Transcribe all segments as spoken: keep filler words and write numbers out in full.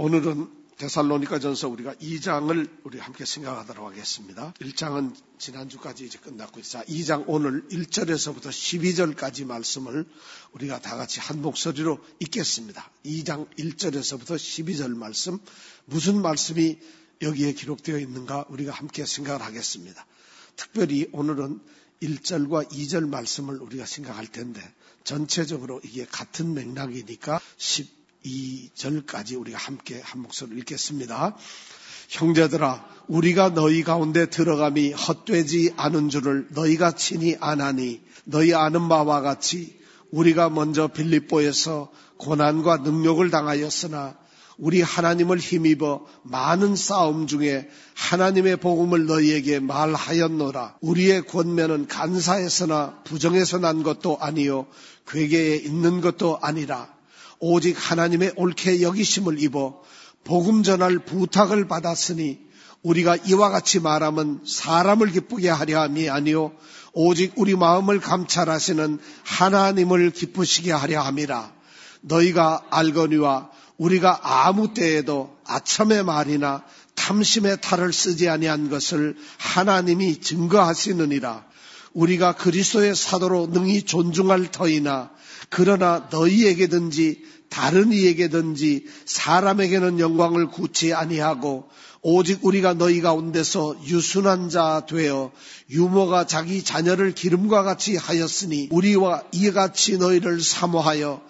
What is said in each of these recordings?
오늘은 데살로니가전서 우리가 이 장을 우리 함께 생각하도록 하겠습니다. 일 장은 지난주까지 이제 끝났고, 자, 이 장 오늘 일 절에서부터 십이 절까지 말씀을 우리가 다 같이 한 목소리로 읽겠습니다. 이 장 일 절에서부터 십이 절 말씀, 무슨 말씀이 여기에 기록되어 있는가 우리가 함께 생각을 하겠습니다. 특별히 오늘은 일 절과 이 절 말씀을 우리가 생각할 텐데, 전체적으로 이게 같은 맥락이니까 십이 절까지 우리가 함께 한 목소리로 읽겠습니다. 형제들아, 우리가 너희 가운데 들어감이 헛되지 않은 줄을 너희가 친히 아나니, 너희 아는 바와 같이 우리가 먼저 빌립보에서 고난과 능욕을 당하였으나 우리 하나님을 힘입어 많은 싸움 중에 하나님의 복음을 너희에게 말하였노라. 우리의 권면은 간사에서나 부정에서 난 것도 아니요 괴계에 있는 것도 아니라 오직 하나님의 옳게 여기심을 입어 복음 전할 부탁을 받았으니 우리가 이와 같이 말하면 사람을 기쁘게 하려 함이 아니요 오직 우리 마음을 감찰하시는 하나님을 기쁘시게 하려 함이라. 너희가 알거니와 우리가 아무 때에도 아첨의 말이나 탐심의 탈을 쓰지 아니한 것을 하나님이 증거하시느니라. 우리가 그리스도의 사도로 능히 존중할 터이나 그러나 너희에게든지 다른 이에게든지 사람에게는 영광을 굳지 아니하고 오직 우리가 너희 가운데서 유순한 자 되어 유모가 자기 자녀를 기름과 같이 하였으니 우리와 이같이 너희를 사모하여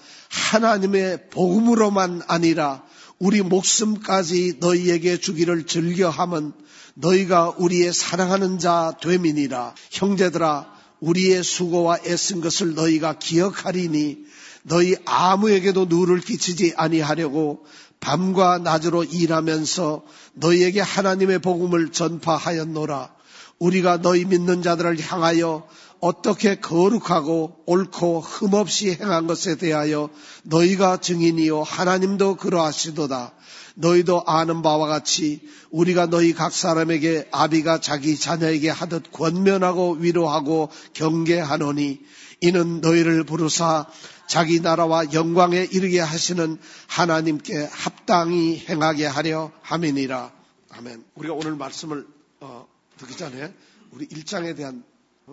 하나님의 복음으로만 아니라 우리 목숨까지 너희에게 주기를 즐겨함은 너희가 우리의 사랑하는 자 됨이니라. 형제들아, 우리의 수고와 애쓴 것을 너희가 기억하리니 너희 아무에게도 누를 끼치지 아니하려고 밤과 낮으로 일하면서 너희에게 하나님의 복음을 전파하였노라. 우리가 너희 믿는 자들을 향하여 어떻게 거룩하고 옳고 흠없이 행한 것에 대하여 너희가 증인이요 하나님도 그러하시도다. 너희도 아는 바와 같이 우리가 너희 각 사람에게 아비가 자기 자녀에게 하듯 권면하고 위로하고 경계하노니 이는 너희를 부르사 자기 나라와 영광에 이르게 하시는 하나님께 합당히 행하게 하려 함이니라. 아멘. 우리가 오늘 말씀을 어, 듣기 전에 우리 일 장에 대한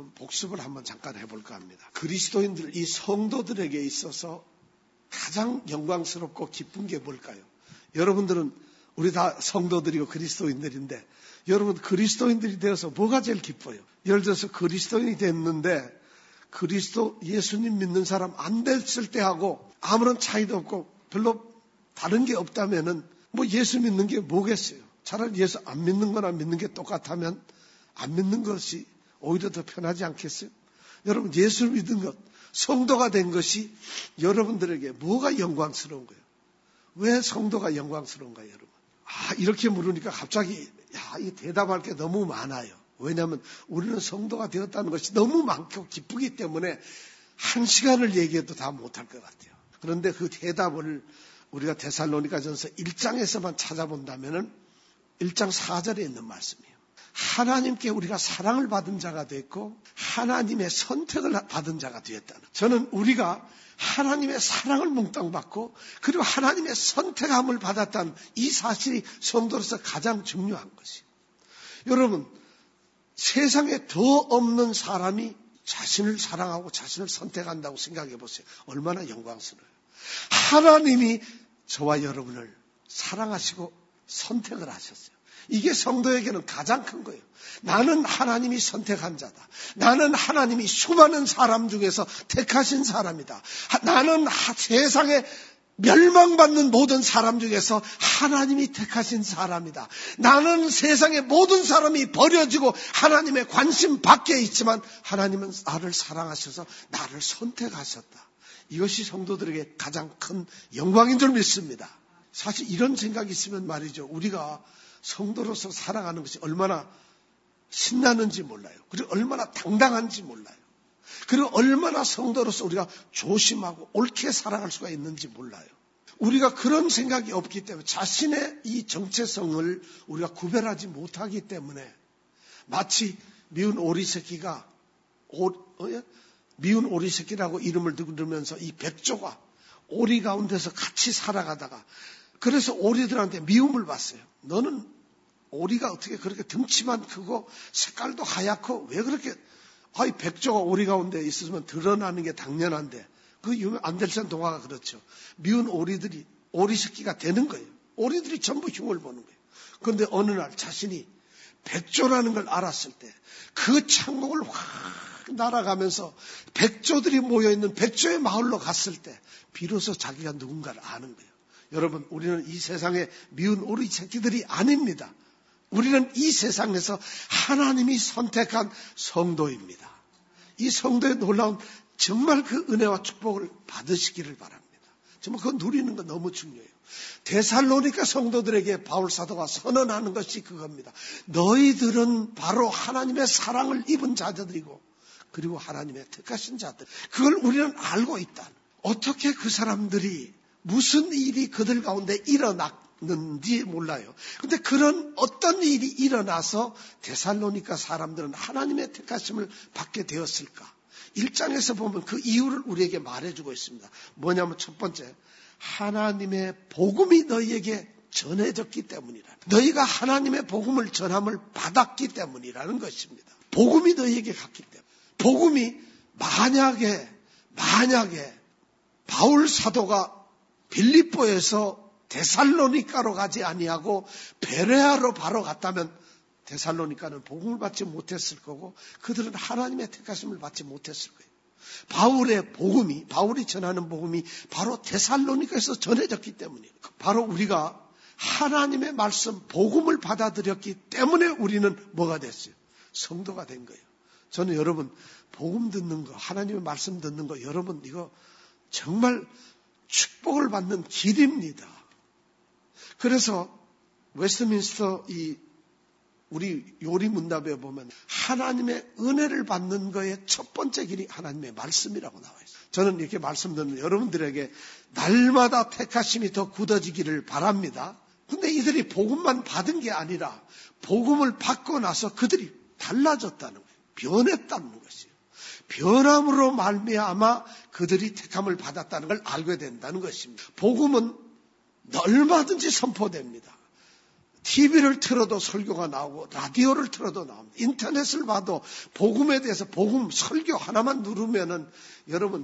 복습을 한번 잠깐 해볼까 합니다. 그리스도인들, 이 성도들에게 있어서 가장 영광스럽고 기쁜 게 뭘까요? 여러분들은 우리 다 성도들이고 그리스도인들인데 여러분 그리스도인들이 되어서 뭐가 제일 기뻐요? 예를 들어서 그리스도인이 됐는데 그리스도 예수님 믿는 사람 안 됐을 때하고 아무런 차이도 없고 별로 다른 게 없다면은 뭐 예수 믿는 게 뭐겠어요? 차라리 예수 안 믿는 거나 믿는 게 똑같다면 안 믿는 것이 오히려 더 편하지 않겠어요? 여러분 예수를 믿은 것, 성도가 된 것이 여러분들에게 뭐가 영광스러운 거예요? 왜 성도가 영광스러운가요, 여러분? 아, 이렇게 물으니까 갑자기 야, 이 대답할 게 너무 많아요. 왜냐하면 우리는 성도가 되었다는 것이 너무 많고 기쁘기 때문에 한 시간을 얘기해도 다 못할 것 같아요. 그런데 그 대답을 우리가 데살로니가전서 일 장에서만 찾아본다면은 일 장 사 절에 있는 말씀이에요. 하나님께 우리가 사랑을 받은 자가 됐고 하나님의 선택을 받은 자가 되었다는. 저는 우리가 하나님의 사랑을 몽땅 받고 그리고 하나님의 선택함을 받았다는 이 사실이 성도로서 가장 중요한 것이에요. 여러분, 세상에 더 없는 사람이 자신을 사랑하고 자신을 선택한다고 생각해 보세요. 얼마나 영광스러워요. 하나님이 저와 여러분을 사랑하시고 선택을 하셨어요. 이게 성도에게는 가장 큰 거예요. 나는 하나님이 선택한 자다. 나는 하나님이 수많은 사람 중에서 택하신 사람이다. 나는 세상에 멸망받는 모든 사람 중에서 하나님이 택하신 사람이다. 나는 세상의 모든 사람이 버려지고 하나님의 관심 밖에 있지만 하나님은 나를 사랑하셔서 나를 선택하셨다. 이것이 성도들에게 가장 큰 영광인 줄 믿습니다. 사실 이런 생각이 있으면 말이죠. 우리가 성도로서 살아가는 것이 얼마나 신나는지 몰라요. 그리고 얼마나 당당한지 몰라요. 그리고 얼마나 성도로서 우리가 조심하고 옳게 살아갈 수가 있는지 몰라요. 우리가 그런 생각이 없기 때문에 자신의 이 정체성을 우리가 구별하지 못하기 때문에 마치 미운 오리 새끼가 오, 어, 미운 오리 새끼라고 이름을 들으면서 이 백조가 오리 가운데서 같이 살아가다가 그래서 오리들한테 미움을 받았어요. 너는 오리가 어떻게 그렇게 덩치만 크고 색깔도 하얗고 왜 그렇게, 아이 백조가 오리 가운데 있으면 드러나는 게 당연한데, 그 유명 안델센 동화가 그렇죠. 미운 오리들이 오리 새끼가 되는 거예요. 오리들이 전부 흉을 보는 거예요. 그런데 어느 날 자신이 백조라는 걸 알았을 때 그 창공을 확 날아가면서 백조들이 모여있는 백조의 마을로 갔을 때 비로소 자기가 누군가를 아는 거예요. 여러분, 우리는 이 세상에 미운 오리 새끼들이 아닙니다. 우리는 이 세상에서 하나님이 선택한 성도입니다. 이 성도의 놀라운 정말 그 은혜와 축복을 받으시기를 바랍니다. 정말 그거 누리는 거 너무 중요해요. 데살로니가 성도들에게 바울 사도가 선언하는 것이 그겁니다. 너희들은 바로 하나님의 사랑을 입은 자들이고 그리고 하나님의 택하신 자들. 그걸 우리는 알고 있다. 어떻게 그 사람들이 무슨 일이 그들 가운데 일어났는지 몰라요. 그런데 그런 어떤 일이 일어나서 데살로니가 사람들은 하나님의 택하심을 받게 되었을까? 일 장에서 보면 그 이유를 우리에게 말해주고 있습니다. 뭐냐면 첫 번째, 하나님의 복음이 너희에게 전해졌기 때문이라. 너희가 하나님의 복음을 전함을 받았기 때문이라는 것입니다. 복음이 너희에게 갔기 때문에. 복음이 만약에 만약에 바울 사도가 빌립보에서 데살로니가로 가지 아니하고 베레아로 바로 갔다면 데살로니가는 복음을 받지 못했을 거고 그들은 하나님의 택하심을 받지 못했을 거예요. 바울의 복음이, 바울이 전하는 복음이 바로 데살로니가에서 전해졌기 때문이에요. 바로 우리가 하나님의 말씀, 복음을 받아들였기 때문에 우리는 뭐가 됐어요? 성도가 된 거예요. 저는 여러분, 복음 듣는 거, 하나님의 말씀 듣는 거, 여러분 이거 정말 축복을 받는 길입니다. 그래서 웨스트민스터 이 우리 요리문답에 보면 하나님의 은혜를 받는 거의 첫 번째 길이 하나님의 말씀이라고 나와 있어요. 저는 이렇게 말씀 듣는 여러분들에게 날마다 택하심이 더 굳어지기를 바랍니다. 근데 이들이 복음만 받은 게 아니라 복음을 받고 나서 그들이 달라졌다는 거예요. 변했다는 것이에요. 변함으로 말미암아 그들이 택함을 받았다는 걸 알게 된다는 것입니다. 복음은 얼마든지 선포됩니다. 티비를 틀어도 설교가 나오고 라디오를 틀어도 나옵니다. 인터넷을 봐도 복음에 대해서 복음 설교 하나만 누르면은 여러분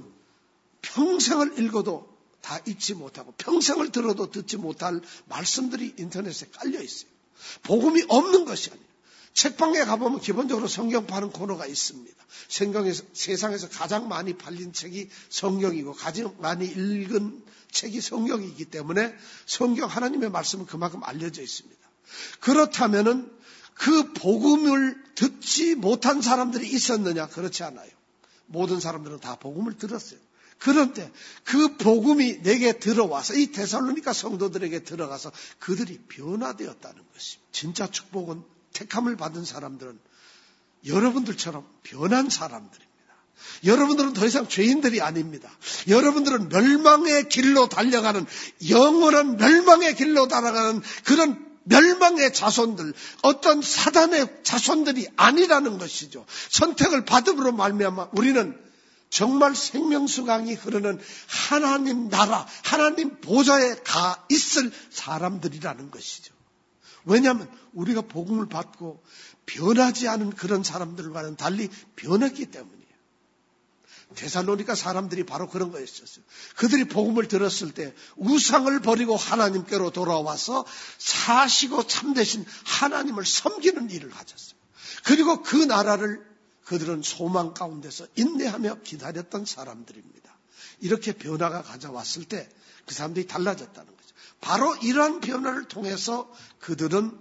평생을 읽어도 다 읽지 못하고 평생을 들어도 듣지 못할 말씀들이 인터넷에 깔려 있어요. 복음이 없는 것이 아니에요. 책방에 가보면 기본적으로 성경 파는 코너가 있습니다. 성경에서, 세상에서 가장 많이 팔린 책이 성경이고 가장 많이 읽은 책이 성경이기 때문에 성경 하나님의 말씀은 그만큼 알려져 있습니다. 그렇다면은 그 복음을 듣지 못한 사람들이 있었느냐? 그렇지 않아요. 모든 사람들은 다 복음을 들었어요. 그런데 그 복음이 내게 들어와서 이 데살로니가 성도들에게 들어가서 그들이 변화되었다는 것입니다. 진짜 축복은 택함을 받은 사람들은 여러분들처럼 변한 사람들입니다. 여러분들은 더 이상 죄인들이 아닙니다. 여러분들은 멸망의 길로 달려가는 영원한 멸망의 길로 달아가는 그런 멸망의 자손들, 어떤 사단의 자손들이 아니라는 것이죠. 선택을 받음으로 말미암아 우리는 정말 생명수강이 흐르는 하나님 나라, 하나님 보좌에 가 있을 사람들이라는 것이죠. 왜냐하면 우리가 복음을 받고 변하지 않은 그런 사람들과는 달리 변했기 때문이에요. 데살로니가 사람들이 바로 그런 거였었어요. 그들이 복음을 들었을 때 우상을 버리고 하나님께로 돌아와서 사시고 참되신 하나님을 섬기는 일을 가졌어요. 그리고 그 나라를 그들은 소망 가운데서 인내하며 기다렸던 사람들입니다. 이렇게 변화가 가져왔을 때 그 사람들이 달라졌다는 거죠. 바로 이러한 변화를 통해서 그들은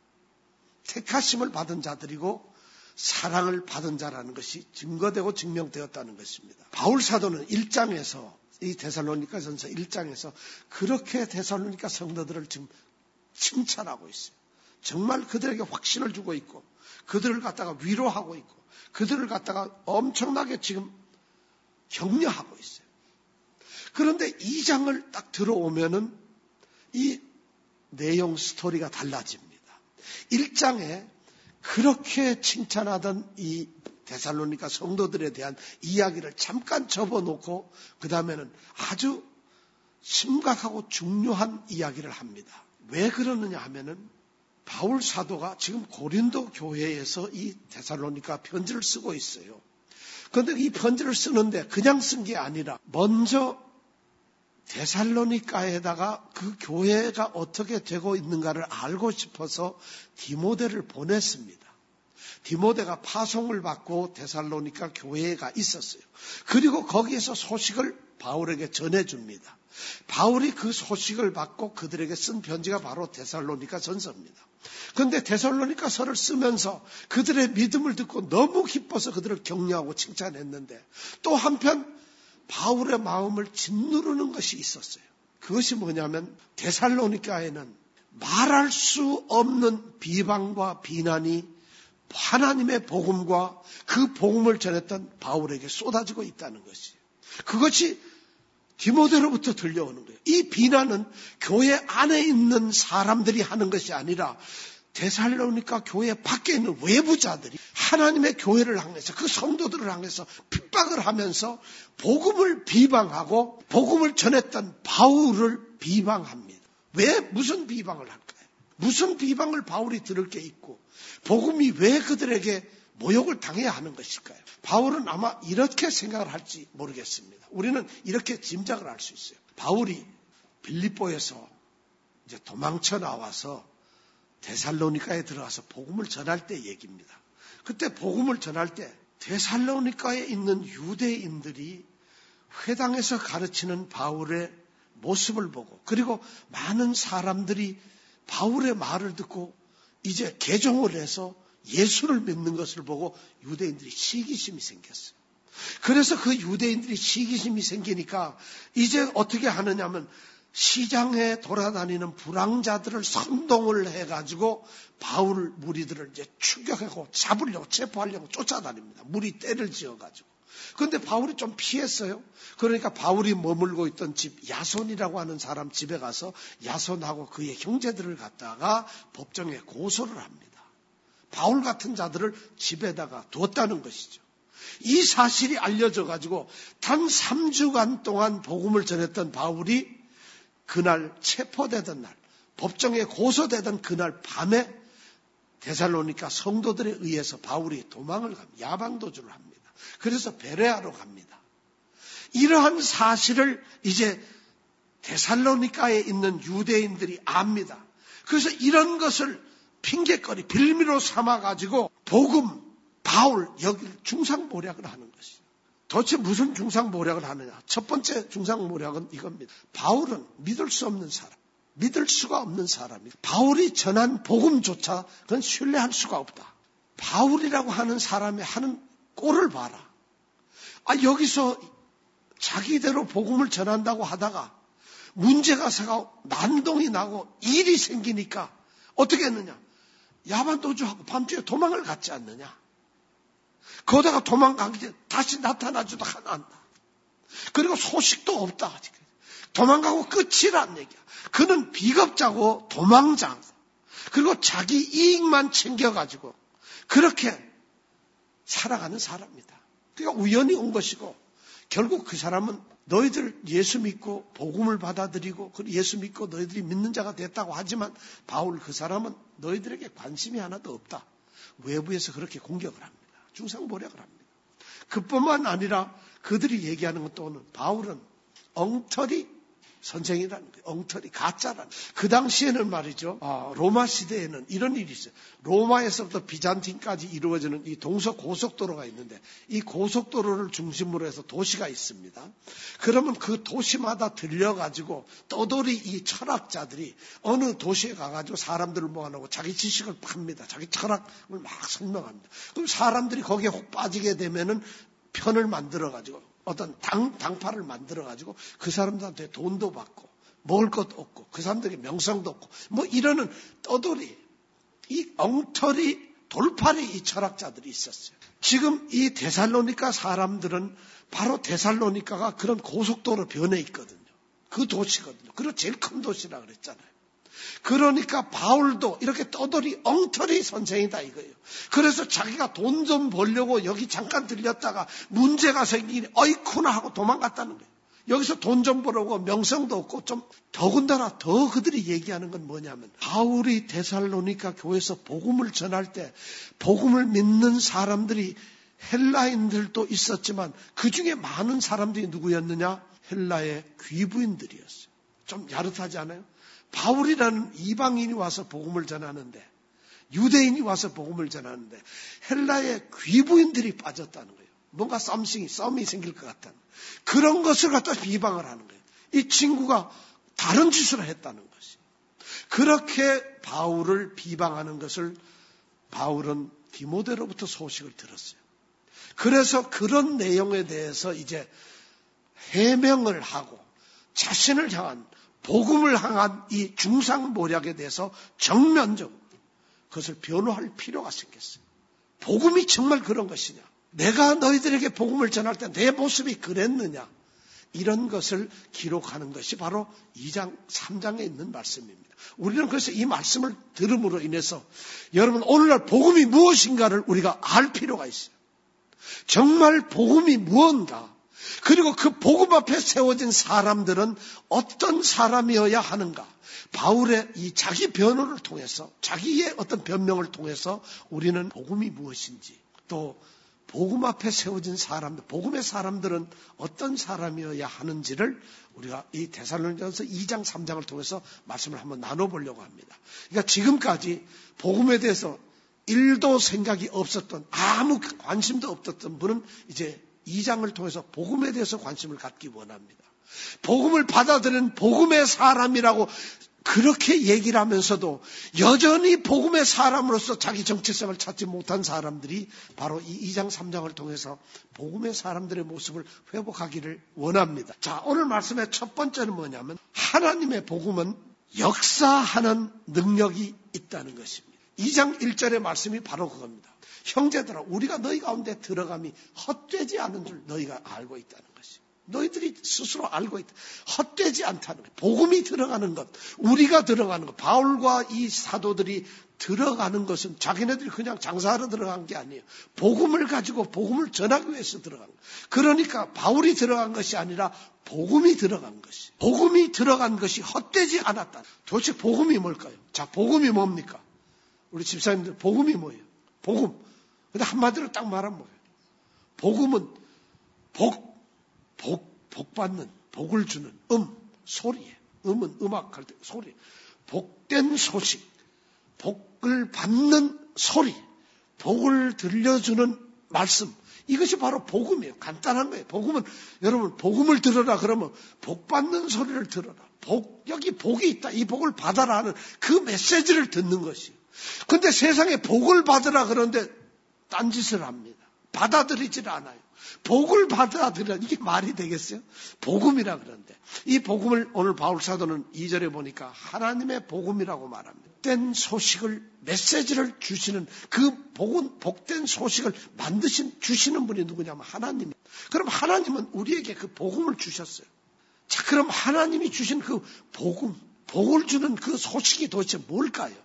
택하심을 받은 자들이고 사랑을 받은 자라는 것이 증거되고 증명되었다는 것입니다. 바울 사도는 일 장에서 이 데살로니가전서 일 장에서 그렇게 데살로니가 성도들을 지금 칭찬하고 있어요. 정말 그들에게 확신을 주고 있고 그들을 갖다가 위로하고 있고 그들을 갖다가 엄청나게 지금 격려하고 있어요. 그런데 이 장을 딱 들어오면은 이 내용 스토리가 달라집니다. 일 장에 그렇게 칭찬하던 이 데살로니가 성도들에 대한 이야기를 잠깐 접어놓고 그 다음에는 아주 심각하고 중요한 이야기를 합니다. 왜 그러느냐 하면은 바울 사도가 지금 고린도 교회에서 이 데살로니가 편지를 쓰고 있어요. 그런데 이 편지를 쓰는데 그냥 쓴 게 아니라 먼저 데살로니가에다가 그 교회가 어떻게 되고 있는가를 알고 싶어서 디모데를 보냈습니다. 디모데가 파송을 받고 데살로니가 교회가 있었어요. 그리고 거기에서 소식을 바울에게 전해줍니다. 바울이 그 소식을 받고 그들에게 쓴 편지가 바로 데살로니가 전서입니다. 그런데 데살로니가서를 쓰면서 그들의 믿음을 듣고 너무 기뻐서 그들을 격려하고 칭찬했는데 또 한편 바울의 마음을 짓누르는 것이 있었어요. 그것이 뭐냐면 데살로니가에는 말할 수 없는 비방과 비난이 하나님의 복음과 그 복음을 전했던 바울에게 쏟아지고 있다는 것이에요. 그것이 디모데로부터 들려오는 거예요. 이 비난은 교회 안에 있는 사람들이 하는 것이 아니라 데살로니가 교회 밖에 있는 외부자들이 하나님의 교회를 향해서 그 성도들을 향해서 핍박을 하면서 복음을 비방하고 복음을 전했던 바울을 비방합니다. 왜 무슨 비방을 할까요? 무슨 비방을 바울이 들을 게 있고 복음이 왜 그들에게 모욕을 당해야 하는 것일까요? 바울은 아마 이렇게 생각을 할지 모르겠습니다. 우리는 이렇게 짐작을 할 수 있어요. 바울이 빌립보에서 이제 도망쳐 나와서 데살로니가에 들어가서 복음을 전할 때 얘기입니다. 그때 복음을 전할 때 데살로니가에 있는 유대인들이 회당에서 가르치는 바울의 모습을 보고 그리고 많은 사람들이 바울의 말을 듣고 이제 개종을 해서 예수를 믿는 것을 보고 유대인들이 시기심이 생겼어요. 그래서 그 유대인들이 시기심이 생기니까 이제 어떻게 하느냐면 시장에 돌아다니는 불황자들을 선동을 해가지고 바울 무리들을 이제 추격하고 잡으려고 체포하려고 쫓아다닙니다. 무리 떼를 지어가지고. 그런데 바울이 좀 피했어요. 그러니까 바울이 머물고 있던 집 야손이라고 하는 사람 집에 가서 야손하고 그의 형제들을 갖다가 법정에 고소를 합니다. 바울 같은 자들을 집에다가 두었다는 것이죠. 이 사실이 알려져 가지고 단 삼 주간 동안 복음을 전했던 바울이 그날 체포되던 날, 법정에 고소되던 그날 밤에 데살로니가 성도들에 의해서 바울이 도망을 갑니다. 야방도주를 합니다. 그래서 베레아로 갑니다. 이러한 사실을 이제 데살로니가에 있는 유대인들이 압니다. 그래서 이런 것을 핑계거리, 빌미로 삼아가지고 복음, 바울, 여기 중상모략을 하는 것이죠. 도대체 무슨 중상모략을 하느냐? 첫 번째 중상모략은 이겁니다. 바울은 믿을 수 없는 사람, 믿을 수가 없는 사람이에요. 바울이 전한 복음조차 그건 신뢰할 수가 없다. 바울이라고 하는 사람이 하는 꼴을 봐라. 아, 여기서 자기대로 복음을 전한다고 하다가 문제가 생기고 난동이 나고 일이 생기니까 어떻게 했느냐? 야반도주하고 밤중에 도망을 갔지 않느냐? 거기다가 도망가기 전에 다시 나타나지도 않았다. 그리고 소식도 없다. 도망가고 끝이란 얘기야. 그는 비겁자고 도망자. 그리고 자기 이익만 챙겨가지고 그렇게 살아가는 사람이다. 그러니까 우연히 온 것이고 결국 그 사람은 너희들 예수 믿고 복음을 받아들이고 예수 믿고 너희들이 믿는 자가 됐다고 하지만 바울 그 사람은 너희들에게 관심이 하나도 없다. 외부에서 그렇게 공격을 합니다. 중상모략을 합니다. 그뿐만 아니라 그들이 얘기하는 것도는 바울은 엉터리 선생이라는 거예요. 엉터리, 가짜라는 거예요. 그 당시에는 말이죠. 아, 로마 시대에는 이런 일이 있어요. 로마에서부터 비잔틴까지 이루어지는 이 동서고속도로가 있는데 이 고속도로를 중심으로 해서 도시가 있습니다. 그러면 그 도시마다 들려가지고 떠돌이 이 철학자들이 어느 도시에 가가지고 사람들을 모아놓고 자기 지식을 팝니다. 자기 철학을 막 설명합니다. 그럼 사람들이 거기에 혹 빠지게 되면은 편을 만들어가지고 어떤 당, 당파를 만들어가지고 그 사람들한테 돈도 받고 먹을 것도 없고 그 사람들에게 명성도 없고 뭐 이러는 떠돌이 이 엉터리 돌팔이 이 철학자들이 있었어요. 지금 이 데살로니가 사람들은 바로 데살로니가가 그런 고속도로 변에 있거든요. 그 도시거든요. 그리고 제일 큰 도시라 그랬잖아요. 그러니까 바울도 이렇게 떠돌이 엉터리 선생이다 이거예요. 그래서 자기가 돈 좀 벌려고 여기 잠깐 들렸다가 문제가 생기니 어이쿠나 하고 도망갔다는 거예요. 여기서 돈 좀 벌어오고 명성도 없고 좀 더군다나 더 그들이 얘기하는 건 뭐냐면 바울이 데살로니가 교회에서 복음을 전할 때 복음을 믿는 사람들이 헬라인들도 있었지만 그 중에 많은 사람들이 누구였느냐? 헬라의 귀부인들이었어요. 좀 야릇하지 않아요? 바울이라는 이방인이 와서 복음을 전하는데 유대인이 와서 복음을 전하는데 헬라의 귀부인들이 빠졌다는 거예요. 뭔가 썸씽이, 썸이 생길 것 같다는 그런 것을 갖다 비방을 하는 거예요. 이 친구가 다른 짓을 했다는 것이. 그렇게 바울을 비방하는 것을 바울은 디모데로부터 소식을 들었어요. 그래서 그런 내용에 대해서 이제 해명을 하고 자신을 향한 복음을 향한 이 중상모략에 대해서 정면적으로 그것을 변호할 필요가 생겼어요. 복음이 정말 그런 것이냐? 내가 너희들에게 복음을 전할 때 내 모습이 그랬느냐? 이런 것을 기록하는 것이 바로 이 장, 삼 장에 있는 말씀입니다. 우리는 그래서 이 말씀을 들음으로 인해서 여러분 오늘날 복음이 무엇인가를 우리가 알 필요가 있어요. 정말 복음이 무언가? 그리고 그 복음 앞에 세워진 사람들은 어떤 사람이어야 하는가? 바울의 이 자기 변호를 통해서 자기의 어떤 변명을 통해서 우리는 복음이 무엇인지 또 복음 앞에 세워진 사람들, 복음의 사람들은 어떤 사람이어야 하는지를 우리가 이 데살로니가서 이 장, 삼 장을 통해서 말씀을 한번 나눠보려고 합니다. 그러니까 지금까지 복음에 대해서 일도 생각이 없었던 아무 관심도 없었던 분은 이제 이 장을 통해서 복음에 대해서 관심을 갖기 원합니다. 복음을 받아들인 복음의 사람이라고 그렇게 얘기를 하면서도 여전히 복음의 사람으로서 자기 정체성을 찾지 못한 사람들이 바로 이 이 장, 삼 장을 통해서 복음의 사람들의 모습을 회복하기를 원합니다. 자, 오늘 말씀의 첫 번째는 뭐냐면 하나님의 복음은 역사하는 능력이 있다는 것입니다. 이 장 일 절의 말씀이 바로 그겁니다. 형제들아, 우리가 너희 가운데 들어감이 헛되지 않은 줄 너희가 알고 있다는 것입니다. 너희들이 스스로 알고 있다. 헛되지 않다는 것. 복음이 들어가는 것, 우리가 들어가는 것, 바울과 이 사도들이 들어가는 것은 자기네들이 그냥 장사하러 들어간 게 아니에요. 복음을 가지고 복음을 전하기 위해서 들어간 것. 그러니까 바울이 들어간 것이 아니라 복음이 들어간 것이. 복음이 들어간 것이 헛되지 않았다. 도대체 복음이 뭘까요? 자, 복음이 뭡니까? 우리 집사님들 복음이 뭐예요? 복음. 근데 한마디로 딱 말하면 뭐예요? 복음은 복, 복, 복 받는, 복을 주는 음, 소리예요. 음은 음악할 때 소리. 복된 소식, 복을 받는 소리, 복을 들려주는 말씀. 이것이 바로 복음이에요. 간단한 거예요. 복음은, 여러분, 복음을 들어라 그러면 복 받는 소리를 들어라. 복, 여기 복이 있다. 이 복을 받아라 하는 그 메시지를 듣는 것이에요. 근데 세상에 복을 받으라 그러는데 딴짓을 합니다. 받아들이질 않아요. 복을 받아들여 이게 말이 되겠어요? 복음이라 그러는데 이 복음을 오늘 바울 사도는 이 절에 보니까 하나님의 복음이라고 말합니다. 복된 소식을 메시지를 주시는 그 복은 복된 소식을 만드신 주시는 분이 누구냐면 하나님. 그럼 하나님은 우리에게 그 복음을 주셨어요. 자, 그럼 하나님이 주신 그 복음, 복을 주는 그 소식이 도대체 뭘까요?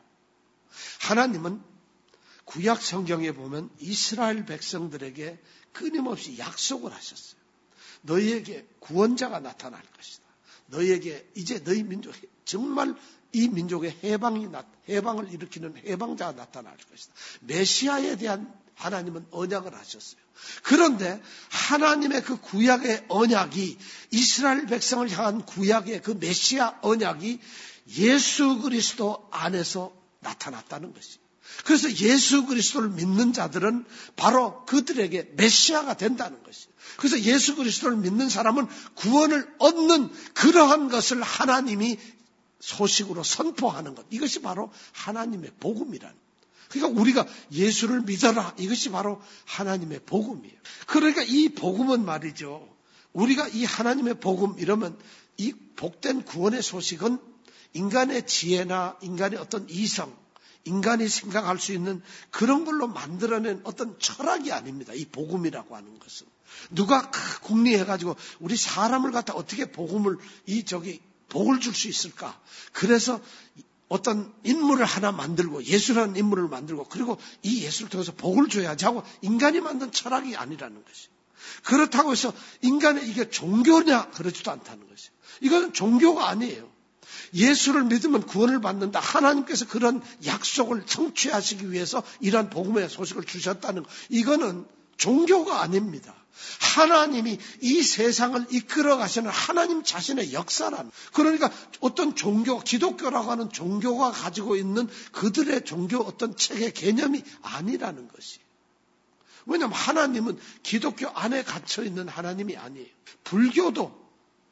하나님은 구약 성경에 보면 이스라엘 백성들에게 끊임없이 약속을 하셨어요. 너희에게 구원자가 나타날 것이다. 너희에게 이제 너희 민족 정말 이 민족의 해방이 나, 해방을 일으키는 해방자가 나타날 것이다. 메시아에 대한 하나님은 언약을 하셨어요. 그런데 하나님의 그 구약의 언약이 이스라엘 백성을 향한 구약의 그 메시아 언약이 예수 그리스도 안에서 나타났다는 것이에요. 그래서 예수 그리스도를 믿는 자들은 바로 그들에게 메시아가 된다는 것이에요. 그래서 예수 그리스도를 믿는 사람은 구원을 얻는 그러한 것을 하나님이 소식으로 선포하는 것. 이것이 바로 하나님의 복음이라는 거예요. 그러니까 우리가 예수를 믿어라. 이것이 바로 하나님의 복음이에요. 그러니까 이 복음은 말이죠. 우리가 이 하나님의 복음 이러면 이 복된 구원의 소식은 인간의 지혜나 인간의 어떤 이성, 인간이 생각할 수 있는 그런 걸로 만들어낸 어떤 철학이 아닙니다. 이 복음이라고 하는 것은. 누가 궁리해가지고 우리 사람을 갖다 어떻게 복음을, 이 저기 복을 줄 수 있을까? 그래서 어떤 인물을 하나 만들고 예수라는 인물을 만들고 그리고 이 예수를 통해서 복을 줘야지 하고 인간이 만든 철학이 아니라는 것이에요. 그렇다고 해서 인간의 이게 종교냐? 그렇지도 않다는 것이에요. 이건 종교가 아니에요. 예수를 믿으면 구원을 받는다. 하나님께서 그런 약속을 성취하시기 위해서 이러한 복음의 소식을 주셨다는 것. 이거는 종교가 아닙니다. 하나님이 이 세상을 이끌어 가시는 하나님 자신의 역사라는. 그러니까 어떤 종교, 기독교라고 하는 종교가 가지고 있는 그들의 종교 어떤 책의 개념이 아니라는 것이. 왜냐하면 하나님은 기독교 안에 갇혀 있는 하나님이 아니에요. 불교도,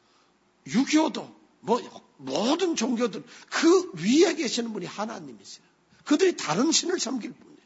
유교도, 뭐 모든 종교들 그 위에 계시는 분이 하나님이세요. 그들이 다른 신을 섬길 뿐이에요.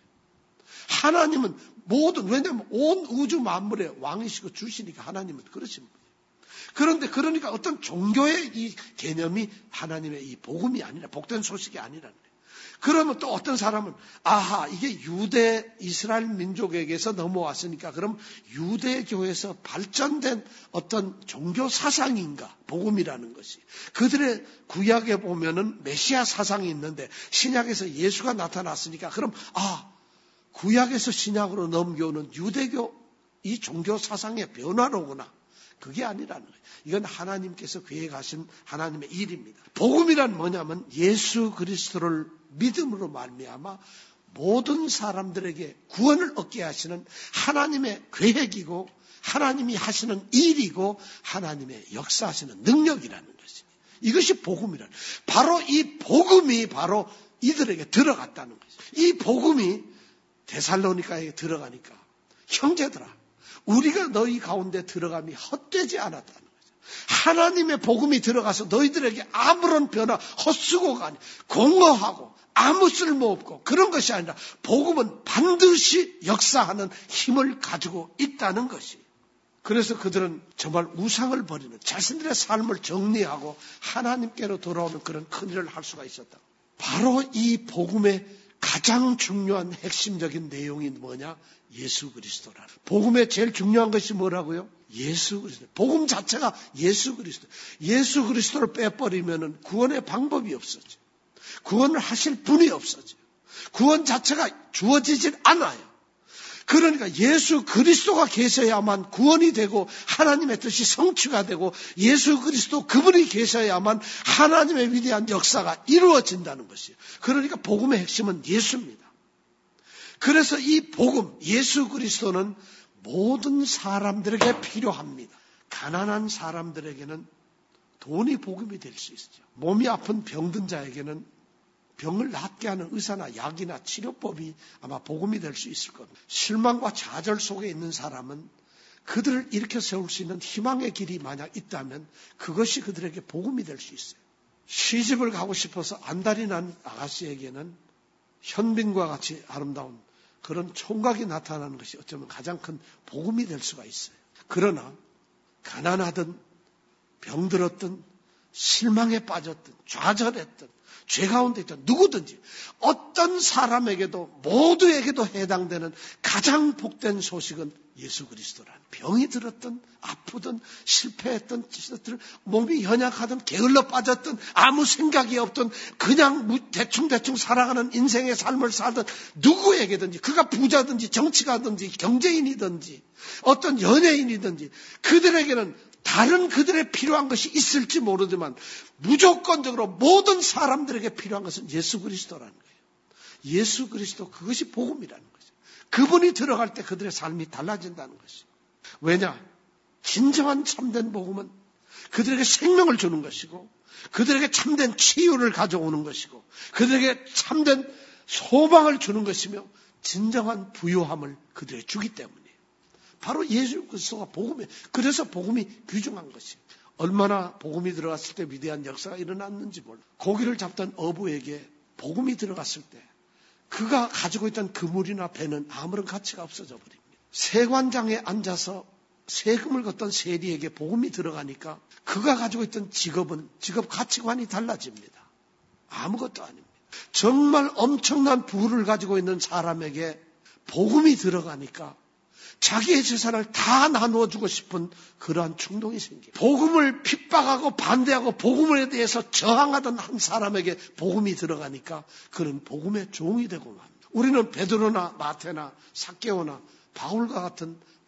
하나님은 모든, 왜냐하면 온 우주 만물의 왕이시고 주시니까 하나님은 그러신 분이에요. 그런데 그러니까 어떤 종교의 이 개념이 하나님의 이 복음이 아니라, 복된 소식이 아니라는 거예요. 그러면 또 어떤 사람은 아하, 이게 유대 이스라엘 민족에게서 넘어왔으니까 그럼 유대교에서 발전된 어떤 종교 사상인가, 복음이라는 것이. 그들의 구약에 보면은 메시아 사상이 있는데 신약에서 예수가 나타났으니까 그럼 아, 구약에서 신약으로 넘겨오는 유대교 이 종교 사상의 변화로구나. 그게 아니라는 거예요. 이건 하나님께서 계획하신 하나님의 일입니다. 복음이란 뭐냐면 예수 그리스도를 믿음으로 말미암아 모든 사람들에게 구원을 얻게 하시는 하나님의 계획이고 하나님이 하시는 일이고 하나님의 역사하시는 능력이라는 것입니다. 이것이 복음이라는 거예요. 바로 이 복음이 바로 이들에게 들어갔다는 거죠. 이 복음이 데살로니가에 들어가니까 형제들아, 우리가 너희 가운데 들어감이 헛되지 않았다는 거죠. 하나님의 복음이 들어가서 너희들에게 아무런 변화, 헛수고가 아니라 공허하고 아무 쓸모없고 그런 것이 아니라 복음은 반드시 역사하는 힘을 가지고 있다는 것이. 그래서 그들은 정말 우상을 버리는 자신들의 삶을 정리하고 하나님께로 돌아오는 그런 큰 일을 할 수가 있었다. 바로 이 복음의 가장 중요한 핵심적인 내용이 뭐냐? 예수 그리스도라는. 복음의 제일 중요한 것이 뭐라고요? 예수 그리스도. 복음 자체가 예수 그리스도. 예수 그리스도를 빼버리면 구원의 방법이 없어져. 구원을 하실 분이 없어져. 구원 자체가 주어지질 않아요. 그러니까 예수 그리스도가 계셔야만 구원이 되고 하나님의 뜻이 성취가 되고 예수 그리스도 그분이 계셔야만 하나님의 위대한 역사가 이루어진다는 것이에요. 그러니까 복음의 핵심은 예수입니다. 그래서 이 복음, 예수 그리스도는 모든 사람들에게 필요합니다. 가난한 사람들에게는 돈이 복음이 될 수 있죠. 몸이 아픈 병든 자에게는 병을 낫게 하는 의사나 약이나 치료법이 아마 복음이 될 수 있을 겁니다. 실망과 좌절 속에 있는 사람은 그들을 일으켜 세울 수 있는 희망의 길이 만약 있다면 그것이 그들에게 복음이 될 수 있어요. 시집을 가고 싶어서 안달이 난 아가씨에게는 현빈과 같이 아름다운 그런 총각이 나타나는 것이 어쩌면 가장 큰 복음이 될 수가 있어요. 그러나 가난하든 병들었든 실망에 빠졌든 좌절했든 죄 가운데 있던 누구든지 어떤 사람에게도 모두에게도 해당되는 가장 복된 소식은 예수 그리스도라는. 병이 들었든 아프든 실패했든 몸이 연약하든 게을러 빠졌든 아무 생각이 없든 그냥 대충대충 살아가는 인생의 삶을 살든 누구에게든지 그가 부자든지 정치가든지 경제인이든지 어떤 연예인이든지 그들에게는 다른 그들의 필요한 것이 있을지 모르지만 무조건적으로 모든 사람들에게 필요한 것은 예수 그리스도라는 거예요. 예수 그리스도, 그것이 복음이라는 거죠. 그분이 들어갈 때 그들의 삶이 달라진다는 것이죠. 왜냐? 진정한 참된 복음은 그들에게 생명을 주는 것이고 그들에게 참된 치유를 가져오는 것이고 그들에게 참된 소망을 주는 것이며 진정한 부요함을 그들에게 주기 때문이에요. 바로 예수 그리스도가 복음이에요. 그래서 복음이 귀중한 것이에요. 얼마나 복음이 들어갔을 때 위대한 역사가 일어났는지 몰라. 고기를 잡던 어부에게 복음이 들어갔을 때 그가 가지고 있던 그물이나 배는 아무런 가치가 없어져 버립니다. 세관장에 앉아서 세금을 걷던 세리에게 복음이 들어가니까 그가 가지고 있던 직업은 직업 가치관이 달라집니다. 아무것도 아닙니다. 정말 엄청난 부를 가지고 있는 사람에게 복음이 들어가니까 자기의 재산을 다 나누어주고 싶은 그러한 충동이 생겨요. 복음을 핍박하고 반대하고 복음에 대해서 저항하던 한 사람에게 복음이 들어가니까 그는 복음의 종이 되고 맙니다. 우리는 베드로나 마태나 삭개오나 바울과 같은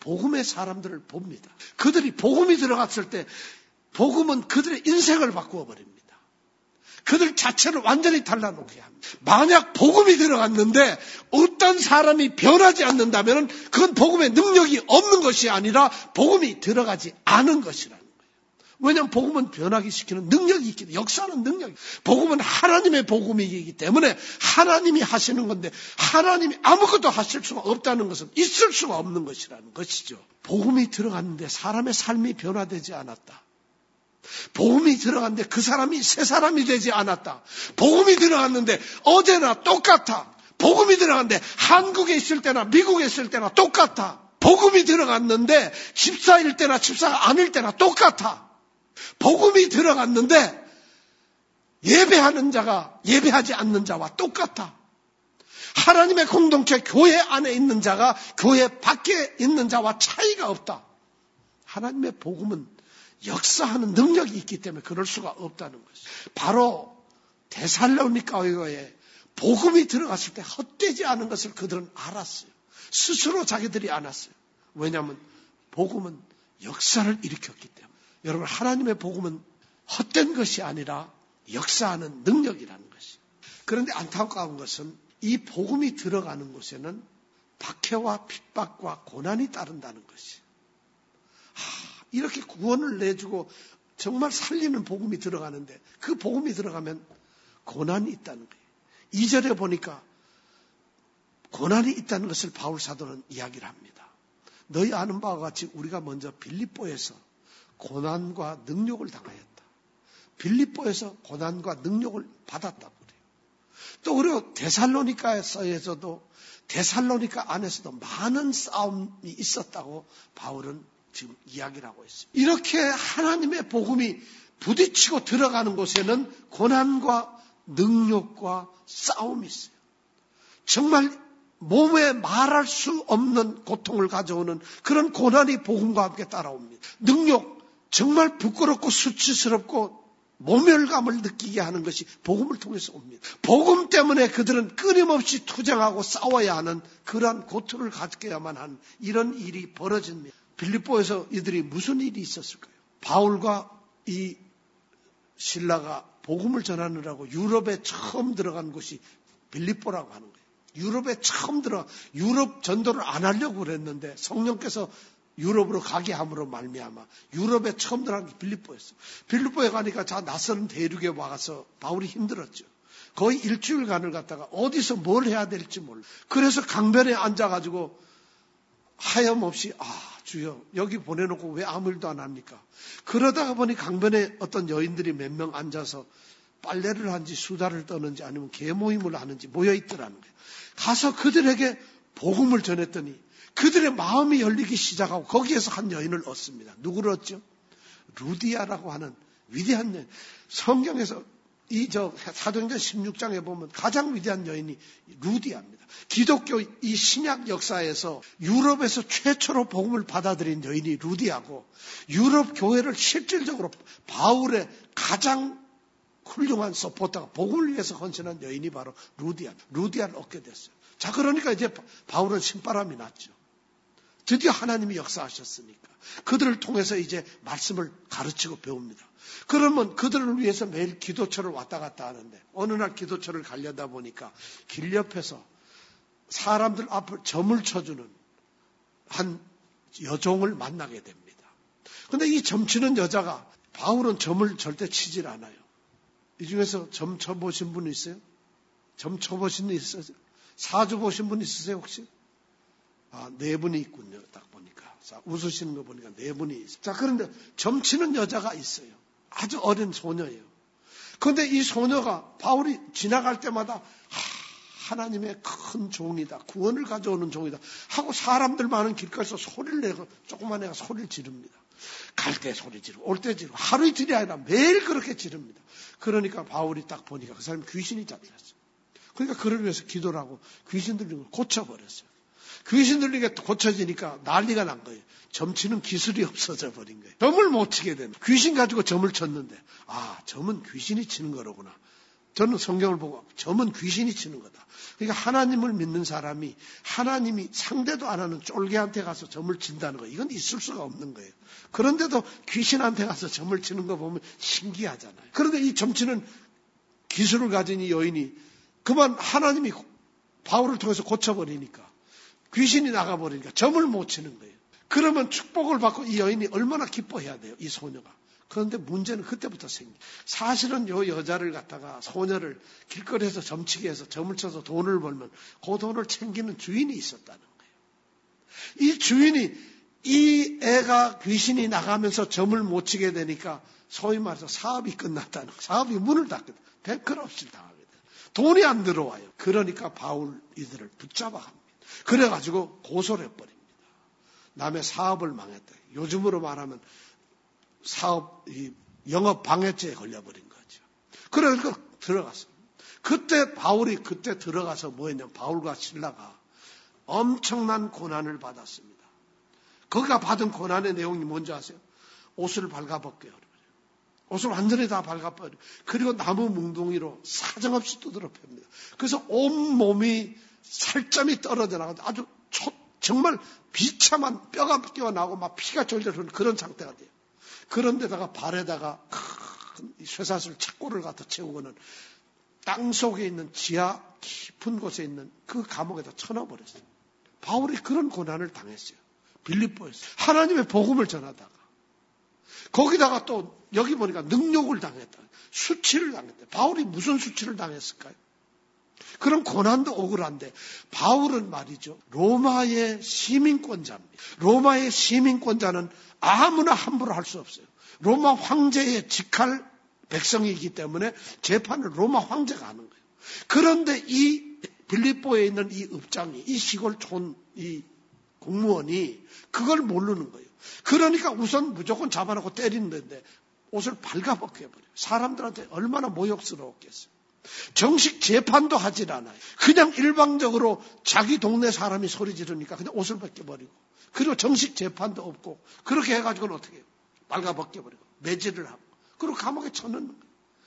복음의 사람들을 봅니다. 그들이 복음이 들어갔을 때 복음은 그들의 인생을 바꾸어 버립니다. 그들 자체를 완전히 달라놓게 합니다. 만약 복음이 들어갔는데 어떤 사람이 변하지 않는다면 그건 복음의 능력이 없는 것이 아니라 복음이 들어가지 않은 것이라는 거예요. 왜냐하면 복음은 변하기 시키는 능력이 있기 때문에, 역사하는 능력이, 복음은 하나님의 복음이기 때문에 하나님이 하시는 건데 하나님이 아무것도 하실 수가 없다는 것은 있을 수가 없는 것이라는 것이죠. 복음이 들어갔는데 사람의 삶이 변화되지 않았다. 복음이 들어갔는데 그 사람이 새 사람이 되지 않았다. 복음이 들어갔는데 어제나 똑같아. 복음이 들어갔는데 한국에 있을 때나 미국에 있을 때나 똑같아. 복음이 들어갔는데 집사일 때나 집사가 아닐 때나 똑같아. 복음이 들어갔는데 예배하는 자가 예배하지 않는 자와 똑같아. 하나님의 공동체 교회 안에 있는 자가 교회 밖에 있는 자와 차이가 없다. 하나님의 복음은 역사하는 능력이 있기 때문에 그럴 수가 없다는 것이죠. 바로 데살로니가에 복음이 들어갔을 때 헛되지 않은 것을 그들은 알았어요. 스스로 자기들이 알았어요. 왜냐하면 복음은 역사를 일으켰기 때문에. 여러분, 하나님의 복음은 헛된 것이 아니라 역사하는 능력이라는 것이에요. 그런데 안타까운 것은 이 복음이 들어가는 곳에는 박해와 핍박과 고난이 따른다는 것이에요. 하, 이렇게 구원을 내주고 정말 살리는 복음이 들어가는데 그 복음이 들어가면 고난이 있다는 거예요. 이 절에 보니까 고난이 있다는 것을 바울 사도는 이야기를 합니다. 너희 아는 바와 같이 우리가 먼저 빌립보에서 고난과 능욕을 당하였다. 빌립보에서 고난과 능욕을 받았다고 그래요. 또 그리고 데살로니가에서도 데살로니가 안에서도 많은 싸움이 있었다고 바울은 지금 이야기를 하고 있습니다. 이렇게 하나님의 복음이 부딪히고 들어가는 곳에는 고난과 능욕과 싸움이 있어요. 정말 몸에 말할 수 없는 고통을 가져오는 그런 고난이 복음과 함께 따라옵니다. 능욕, 정말 부끄럽고 수치스럽고 모멸감을 느끼게 하는 것이 복음을 통해서 옵니다. 복음 때문에 그들은 끊임없이 투쟁하고 싸워야 하는 그러한 고통을 가져야만 하는 이런 일이 벌어집니다. 빌립보에서 이들이 무슨 일이 있었을까요? 바울과 이 실라가 복음을 전하느라고 유럽에 처음 들어간 곳이 빌립보라고 하는 거예요. 유럽에 처음 들어가 유럽 전도를 안 하려고 그랬는데 성령께서 유럽으로 가게 함으로 말미암아 유럽에 처음 들어간 게 빌립보였어요. 빌립보에 가니까 자 낯선 대륙에 와서 바울이 힘들었죠. 거의 일주일간을 갔다가 어디서 뭘 해야 될지 몰라. 그래서 강변에 앉아가지고 하염없이 아 주여 여기 보내놓고 왜 아무 일도 안 합니까? 그러다가 보니 강변에 어떤 여인들이 몇 명 앉아서 빨래를 하는지 수다를 떠는지 아니면 계모임을 하는지 모여있더라는 거예요. 가서 그들에게 복음을 전했더니 그들의 마음이 열리기 시작하고 거기에서 한 여인을 얻습니다. 누구를 얻죠? 루디아라고 하는 위대한 여인. 성경에서 이 저 사도행전 십육 장에 보면 가장 위대한 여인이 루디아입니다. 기독교 이 신약 역사에서 유럽에서 최초로 복음을 받아들인 여인이 루디아고 유럽 교회를 실질적으로 바울의 가장 훌륭한 서포터가 복음을 위해서 헌신한 여인이 바로 루디아. 루디아를 얻게 됐어요. 자, 그러니까 이제 바울은 신바람이 났죠. 드디어 하나님이 역사하셨으니까 그들을 통해서 이제 말씀을 가르치고 배웁니다. 그러면 그들을 위해서 매일 기도처를 왔다 갔다 하는데 어느 날 기도처를 가려다 보니까 길 옆에서 사람들 앞을 점을 쳐주는 한 여종을 만나게 됩니다. 그런데 이 점치는 여자가 바울은 점을 절대 치질 않아요. 이 중에서 점 쳐보신 분 있어요? 점 쳐보신 분 있어요? 사주 보신 분 있으세요 혹시? 아, 네 분이 있군요. 딱 보니까. 자, 웃으시는 거 보니까 네 분이 있어요. 자, 그런데 점치는 여자가 있어요. 아주 어린 소녀예요. 그런데 이 소녀가 바울이 지나갈 때마다 하, 하나님의 큰 종이다. 구원을 가져오는 종이다. 하고 사람들 많은 길가에서 소리를 내고 조그만 애가 소리를 지릅니다. 갈 때 소리 지르고 올 때 지르고 하루 이틀이 아니라 매일 그렇게 지릅니다. 그러니까 바울이 딱 보니까 그 사람이 귀신이 잡혔어요. 그러니까 그를 위해서 기도를 하고 귀신 들린 걸 고쳐버렸어요. 귀신 들리게 고쳐지니까 난리가 난 거예요. 점치는 기술이 없어져 버린 거예요. 점을 못 치게 되는. 귀신 가지고 점을 쳤는데 아 점은 귀신이 치는 거로구나. 저는 성경을 보고 점은 귀신이 치는 거다. 그러니까 하나님을 믿는 사람이 하나님이 상대도 안 하는 쫄개한테 가서 점을 친다는 거, 이건 있을 수가 없는 거예요. 그런데도 귀신한테 가서 점을 치는 거 보면 신기하잖아요. 그런데 이 점치는 기술을 가진 이 여인이 그만 하나님이 바울을 통해서 고쳐버리니까, 귀신이 나가버리니까 점을 못 치는 거예요. 그러면 축복을 받고 이 여인이 얼마나 기뻐해야 돼요, 이 소녀가. 그런데 문제는 그때부터 생겨. 사실은 이 여자를 갖다가, 소녀를 길거리에서 점치게 해서 점을 쳐서 돈을 벌면 그 돈을 챙기는 주인이 있었다는 거예요. 이 주인이 이 애가 귀신이 나가면서 점을 못 치게 되니까 소위 말해서 사업이 끝났다는 거예요. 사업이 문을 닫거든. 뱅크럽시를 당하게 돼요. 돈이 안 들어와요. 그러니까 바울 이들을 붙잡아 갑니다. 그래가지고 고소를 해버립니다. 남의 사업을 망했다. 요즘으로 말하면 사업, 이 영업 방해죄에 걸려버린 거죠. 그래서 들어갔어. 그때 바울이 그때 들어가서 뭐 했냐면, 바울과 실라가 엄청난 고난을 받았습니다. 거기가 받은 고난의 내용이 뭔지 아세요? 옷을 발가벗겨요. 옷을 완전히 다 발가벗겨요. 그리고 나무 뭉둥이로 사정없이 두드려 팹니다. 그래서 온몸이 살점이 떨어져 나가고 아주 초, 정말 비참한 뼈가 끼어나오고 막 피가 졸졸 흐르는 그런 상태가 돼요. 그런데다가 발에다가 큰 쇠사슬 착고를 갖다 채우고는 땅 속에 있는 지하 깊은 곳에 있는 그 감옥에다 쳐넣어버렸어요. 바울이 그런 고난을 당했어요. 빌립보에서 하나님의 복음을 전하다가, 거기다가 또 여기 보니까 능욕을 당했다. 수치를 당했다. 바울이 무슨 수치를 당했을까요? 그런 고난도 억울한데, 바울은 말이죠, 로마의 시민권자입니다. 로마의 시민권자는 아무나 함부로 할 수 없어요. 로마 황제의 직할 백성이기 때문에 재판을 로마 황제가 하는 거예요. 그런데 이 빌립보에 있는 이 읍장이, 이 시골촌 이 공무원이 그걸 모르는 거예요. 그러니까 우선 무조건 잡아놓고 때리는 데인데 옷을 발가벗겨 버려요. 사람들한테 얼마나 모욕스러웠겠어요. 정식 재판도 하질 않아요. 그냥 일방적으로 자기 동네 사람이 소리 지르니까 그냥 옷을 벗겨버리고, 그리고 정식 재판도 없고, 그렇게 해가지고는 어떻게 해요? 발가벗겨버리고 매질을 하고, 그리고 감옥에 쳐넣는 거예요.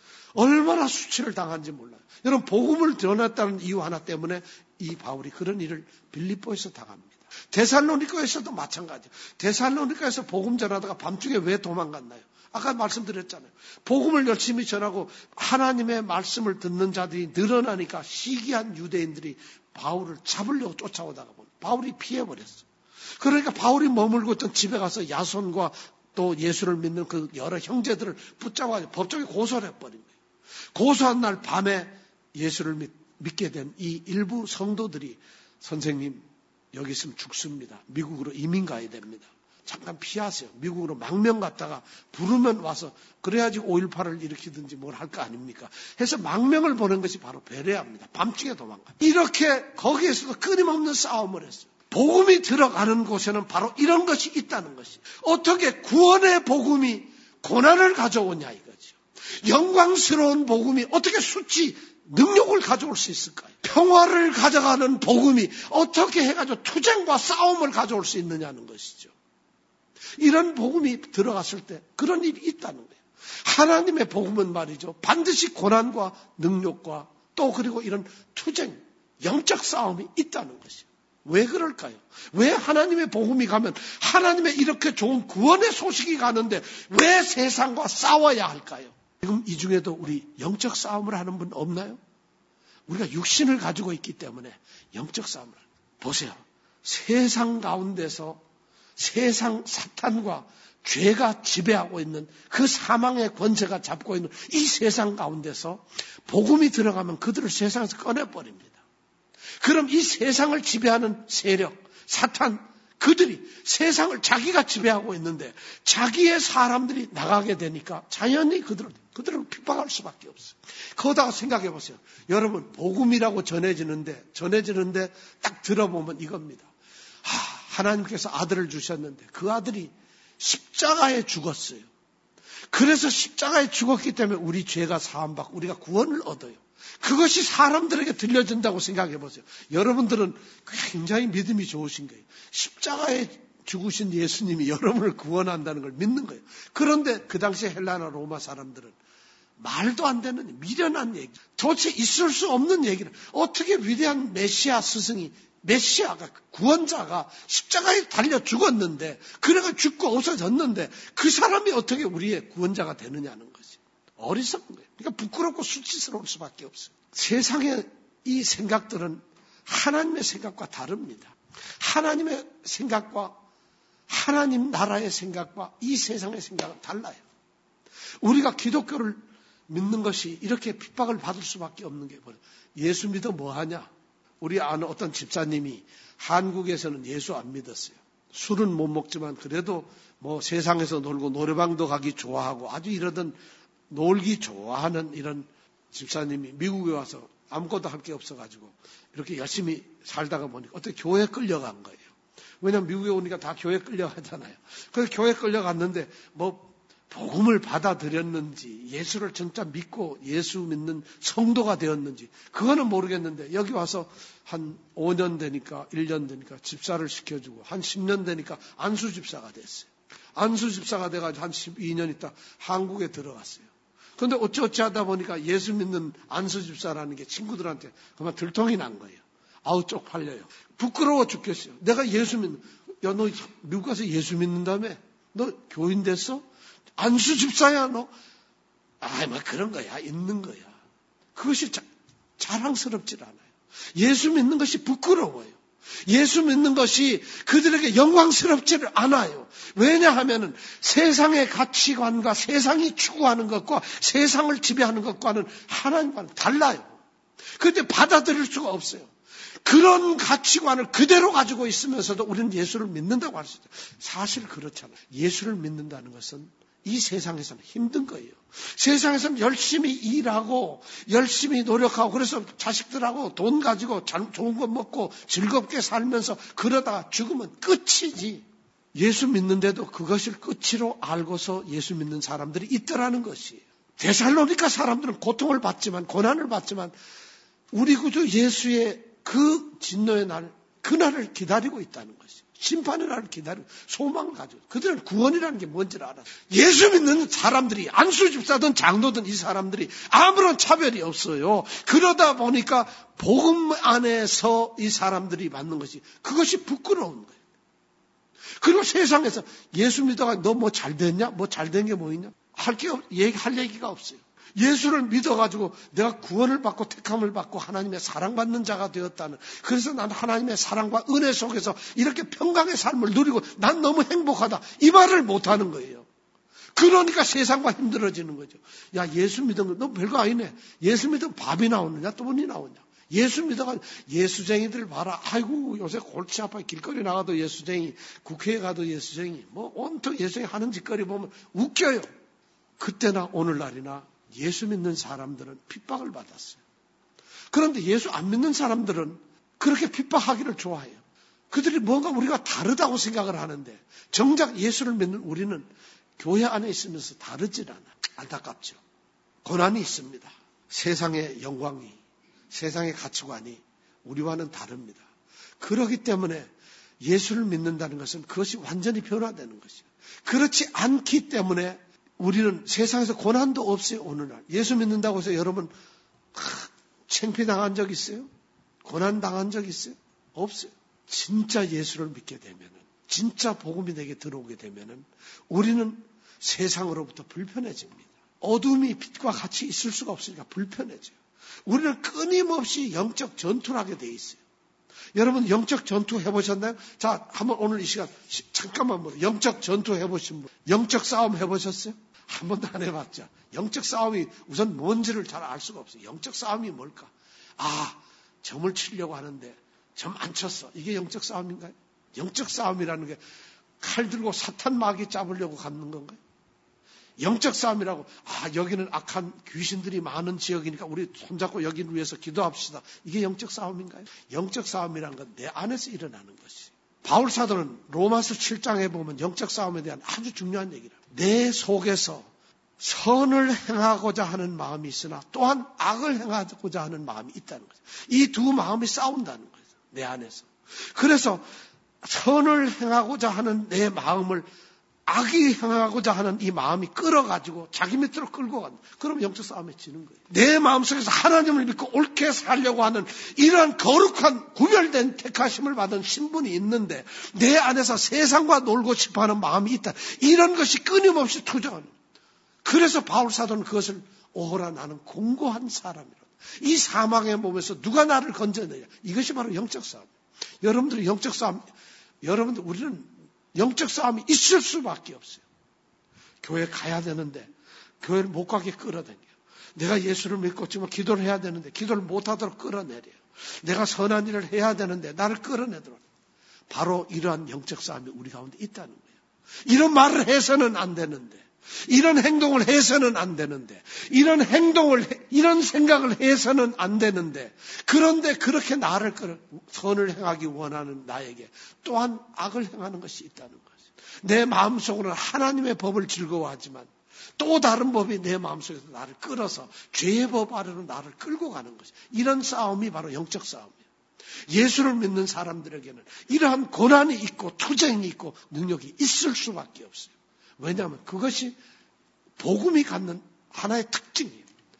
얼마나 수치를 당한지 몰라요. 여러분, 복음을 전했다는 이유 하나 때문에 이 바울이 그런 일을 빌립보에서 당합니다. 데살로니가에서도 마찬가지예요. 데살로니가에서 복음 전하다가 밤중에 왜 도망갔나요? 아까 말씀드렸잖아요. 복음을 열심히 전하고 하나님의 말씀을 듣는 자들이 늘어나니까 시기한 유대인들이 바울을 잡으려고 쫓아오다가 보니 바울이 피해버렸어요. 그러니까 바울이 머물고 있던 집에 가서 야손과 또 예수를 믿는 그 여러 형제들을 붙잡아 법정에 고소를 해버린 거예요. 고소한 날 밤에 예수를 믿, 믿게 된 이 일부 성도들이, 선생님 여기 있으면 죽습니다. 미국으로 이민 가야 됩니다. 잠깐 피하세요. 미국으로 망명 갔다가 부르면 와서, 그래야지 오일팔을 일으키든지 뭘 할 거 아닙니까? 해서 망명을 보낸 것이 바로 베레아입니다. 밤중에 도망가. 이렇게 거기에서도 끊임없는 싸움을 했어요. 복음이 들어가는 곳에는 바로 이런 것이 있다는 것이. 어떻게 구원의 복음이 고난을 가져오냐 이거죠. 영광스러운 복음이 어떻게 수치, 능력을 가져올 수 있을까요? 평화를 가져가는 복음이 어떻게 해가지고 투쟁과 싸움을 가져올 수 있느냐는 것이죠. 이런 복음이 들어갔을 때 그런 일이 있다는 거예요. 하나님의 복음은 말이죠, 반드시 고난과 능력과 또 그리고 이런 투쟁, 영적 싸움이 있다는 것이에요. 왜 그럴까요? 왜 하나님의 복음이 가면, 하나님의 이렇게 좋은 구원의 소식이 가는데 왜 세상과 싸워야 할까요? 지금 이 중에도 우리 영적 싸움을 하는 분 없나요? 우리가 육신을 가지고 있기 때문에 영적 싸움을 하는 거예요. 보세요. 세상 가운데서 세상 사탄과 죄가 지배하고 있는 그 사망의 권세가 잡고 있는 이 세상 가운데서 복음이 들어가면 그들을 세상에서 꺼내버립니다. 그럼 이 세상을 지배하는 세력, 사탄, 그들이 세상을 자기가 지배하고 있는데 자기의 사람들이 나가게 되니까 자연히 그들을, 그들을 핍박할 수밖에 없어요. 거기다가 생각해 보세요. 여러분, 복음이라고 전해지는데, 전해지는데 딱 들어보면 이겁니다. 하, 하나님께서 아들을 주셨는데 그 아들이 십자가에 죽었어요. 그래서 십자가에 죽었기 때문에 우리 죄가 사함받고 우리가 구원을 얻어요. 그것이 사람들에게 들려진다고 생각해 보세요. 여러분들은 굉장히 믿음이 좋으신 거예요. 십자가에 죽으신 예수님이 여러분을 구원한다는 걸 믿는 거예요. 그런데 그 당시 헬라나 로마 사람들은 말도 안 되는 미련한 얘기. 도대체 있을 수 없는 얘기를 어떻게 위대한 메시아 스승이 메시아가 구원자가 십자가에 달려 죽었는데 그래가 죽고 없어졌는데 그 사람이 어떻게 우리의 구원자가 되느냐는 거지. 어리석은 거예요. 그러니까 부끄럽고 수치스러울 수밖에 없어요. 세상의 이 생각들은 하나님의 생각과 다릅니다. 하나님의 생각과 하나님 나라의 생각과 이 세상의 생각은 달라요. 우리가 기독교를 믿는 것이 이렇게 핍박을 받을 수밖에 없는 게 뭐예요? 예수 믿어 뭐하냐? 우리 아는 어떤 집사님이 한국에서는 예수 안 믿었어요. 술은 못 먹지만 그래도 뭐 세상에서 놀고 노래방도 가기 좋아하고 아주 이러던 놀기 좋아하는 이런 집사님이 미국에 와서 아무것도 할 게 없어가지고 이렇게 열심히 살다가 보니까 어떻게 교회에 끌려간 거예요. 왜냐하면 미국에 오니까 다 교회에 끌려가잖아요. 그래서 교회에 끌려갔는데 뭐 복음을 받아들였는지 예수를 진짜 믿고 예수 믿는 성도가 되었는지 그거는 모르겠는데 여기 와서 한 오 년 되니까 일 년 되니까 집사를 시켜주고 한 십 년 되니까 안수 집사가 됐어요. 안수 집사가 돼가지고 한 십이 년 있다 한국에 들어갔어요. 그런데 어찌어찌 하다 보니까 예수 믿는 안수 집사라는 게 친구들한테 그만 들통이 난 거예요. 아우 쪽팔려요. 부끄러워 죽겠어요. 내가 예수 믿는 야 너 미국 가서 예수 믿는다며? 너 교인 됐어? 안수 집사야 너? 아, 뭐 그런 거야. 있는 거야. 그것이 자, 자랑스럽질 않아요. 예수 믿는 것이 부끄러워요. 예수 믿는 것이 그들에게 영광스럽지를 않아요. 왜냐하면 세상의 가치관과 세상이 추구하는 것과 세상을 지배하는 것과는 하나님과는 달라요. 그런데 받아들일 수가 없어요. 그런 가치관을 그대로 가지고 있으면서도 우리는 예수를 믿는다고 할 수 있어요. 사실 그렇잖아요. 예수를 믿는다는 것은 이 세상에서는 힘든 거예요. 세상에서는 열심히 일하고 열심히 노력하고 그래서 자식들하고 돈 가지고 좋은 거 먹고 즐겁게 살면서 그러다가 죽으면 끝이지. 예수 믿는데도 그것을 끝으로 알고서 예수 믿는 사람들이 있더라는 것이에요. 데살로니가 사람들은 고통을 받지만 고난을 받지만 우리 구주 예수의 그 진노의 날, 그날을 기다리고 있다는 것이에요. 심판의 날을 기다리고 소망을 가지고 그들은 구원이라는 게 뭔지를 알아요. 예수 믿는 사람들이 안수 집사든 장로든 이 사람들이 아무런 차별이 없어요. 그러다 보니까 복음 안에서 이 사람들이 받는 것이 그것이 부끄러운 거예요. 그리고 세상에서 예수 믿어가 너 뭐 잘 됐냐? 뭐 잘 된 게 뭐 있냐? 할 게 없, 얘기할 얘기가 없어요. 예수를 믿어가지고 내가 구원을 받고 택함을 받고 하나님의 사랑받는 자가 되었다는 그래서 난 하나님의 사랑과 은혜 속에서 이렇게 평강의 삶을 누리고 난 너무 행복하다 이 말을 못하는 거예요. 그러니까 세상과 힘들어지는 거죠. 야 예수 믿은 거 너 별거 아니네. 예수 믿으면 밥이 나오느냐 돈이 나오냐. 예수 믿어가 예수쟁이들 봐라. 아이고 요새 골치 아파 길거리 나가도 예수쟁이 국회에 가도 예수쟁이 뭐 온통 예수쟁이 하는 짓거리 보면 웃겨요. 그때나 오늘날이나 예수 믿는 사람들은 핍박을 받았어요. 그런데 예수 안 믿는 사람들은 그렇게 핍박하기를 좋아해요. 그들이 뭔가 우리가 다르다고 생각을 하는데 정작 예수를 믿는 우리는 교회 안에 있으면서 다르질 않아요. 안타깝죠. 고난이 있습니다. 세상의 영광이, 세상의 가치관이 우리와는 다릅니다. 그렇기 때문에 예수를 믿는다는 것은 그것이 완전히 변화되는 것이에요. 그렇지 않기 때문에 우리는 세상에서 고난도 없어요. 오늘날 예수 믿는다고 해서 여러분 창피당한 적 있어요? 고난당한 적 있어요? 없어요. 진짜 예수를 믿게 되면은 진짜 복음이 내게 들어오게 되면은 우리는 세상으로부터 불편해집니다. 어둠이 빛과 같이 있을 수가 없으니까 불편해져요. 우리는 끊임없이 영적 전투를 하게 돼 있어요. 여러분 영적 전투 해보셨나요? 자, 한번 오늘 이 시간 잠깐만 뭐 영적 전투 해보신 분, 영적 싸움 해보셨어요? 한 번도 안 해봤죠. 영적 싸움이 우선 뭔지를 잘 알 수가 없어요. 영적 싸움이 뭘까? 아, 점을 치려고 하는데 점 안 쳤어. 이게 영적 싸움인가요? 영적 싸움이라는 게 칼 들고 사탄 마귀 잡으려고 갖는 건가요? 영적 싸움이라고 아 여기는 악한 귀신들이 많은 지역이니까 우리 손잡고 여기를 위해서 기도합시다. 이게 영적 싸움인가요? 영적 싸움이라는 건 내 안에서 일어나는 것이. 바울 사도는 로마서 칠 장에 보면 영적 싸움에 대한 아주 중요한 얘기를 합니다. 내 속에서 선을 행하고자 하는 마음이 있으나 또한 악을 행하고자 하는 마음이 있다는 거죠. 이 두 마음이 싸운다는 거죠. 내 안에서. 그래서 선을 행하고자 하는 내 마음을 악이 행하고자 하는 이 마음이 끌어가지고 자기 밑으로 끌고 간다. 그럼 영적 싸움에 지는 거예요. 내 마음속에서 하나님을 믿고 옳게 살려고 하는 이러한 거룩한 구별된 택하심을 받은 신분이 있는데 내 안에서 세상과 놀고 싶어하는 마음이 있다. 이런 것이 끊임없이 투정하는 거예요. 그래서 바울 사도는 그것을 오호라 나는 공고한 사람이라. 이 사망의 몸에서 누가 나를 건져내냐. 이것이 바로 영적 싸움. 여러분들이 영적 싸움, 여러분들 우리는 영적 싸움이 있을 수밖에 없어요. 교회 가야 되는데 교회를 못 가게 끌어당겨요. 내가 예수를 믿고 지금 기도를 해야 되는데 기도를 못하도록 끌어내려요. 내가 선한 일을 해야 되는데 나를 끌어내도록. 바로 이러한 영적 싸움이 우리 가운데 있다는 거예요. 이런 말을 해서는 안 되는데, 이런 행동을 해서는 안 되는데, 이런 행동을, 이런 생각을 해서는 안 되는데, 그런데 그렇게 나를 끌어, 선을 행하기 원하는 나에게 또한 악을 행하는 것이 있다는 것이죠. 내 마음속으로는 하나님의 법을 즐거워하지만 또 다른 법이 내 마음속에서 나를 끌어서 죄의 법 아래로 나를 끌고 가는 것이죠. 이런 싸움이 바로 영적 싸움이에요. 예수를 믿는 사람들에게는 이러한 고난이 있고 투쟁이 있고 능력이 있을 수밖에 없어요. 왜냐하면 그것이 복음이 갖는 하나의 특징이에요.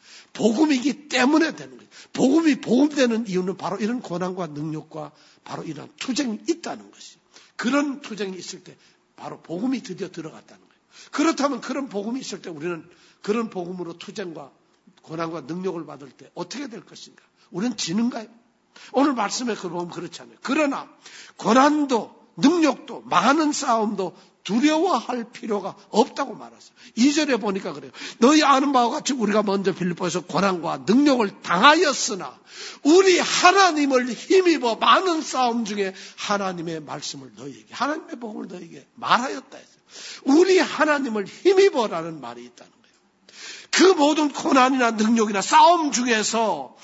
복음이기 때문에 되는 거예요. 복음이 복음되는 이유는 바로 이런 고난과 능력과 바로 이런 투쟁이 있다는 것이에요. 그런 투쟁이 있을 때 바로 복음이 드디어 들어갔다는 거예요. 그렇다면 그런 복음이 있을 때 우리는 그런 복음으로 투쟁과 고난과 능력을 받을 때 어떻게 될 것인가? 우리는 지는가요? 오늘 말씀에 보면 그렇잖아요. 그러나 고난도 능력도 많은 싸움도 두려워할 필요가 없다고 말했어요. 이 절에 보니까 그래요. 너희 아는 바와 같이 우리가 먼저 빌립보에서 고난과 능력을 당하였으나 우리 하나님을 힘입어 많은 싸움 중에 하나님의 말씀을 너희에게, 하나님의 복음을 너희에게 말하였다 했어요. 우리 하나님을 힘입어라는 말이 있다는 거예요. 그 모든 고난이나 능력이나 싸움 중에서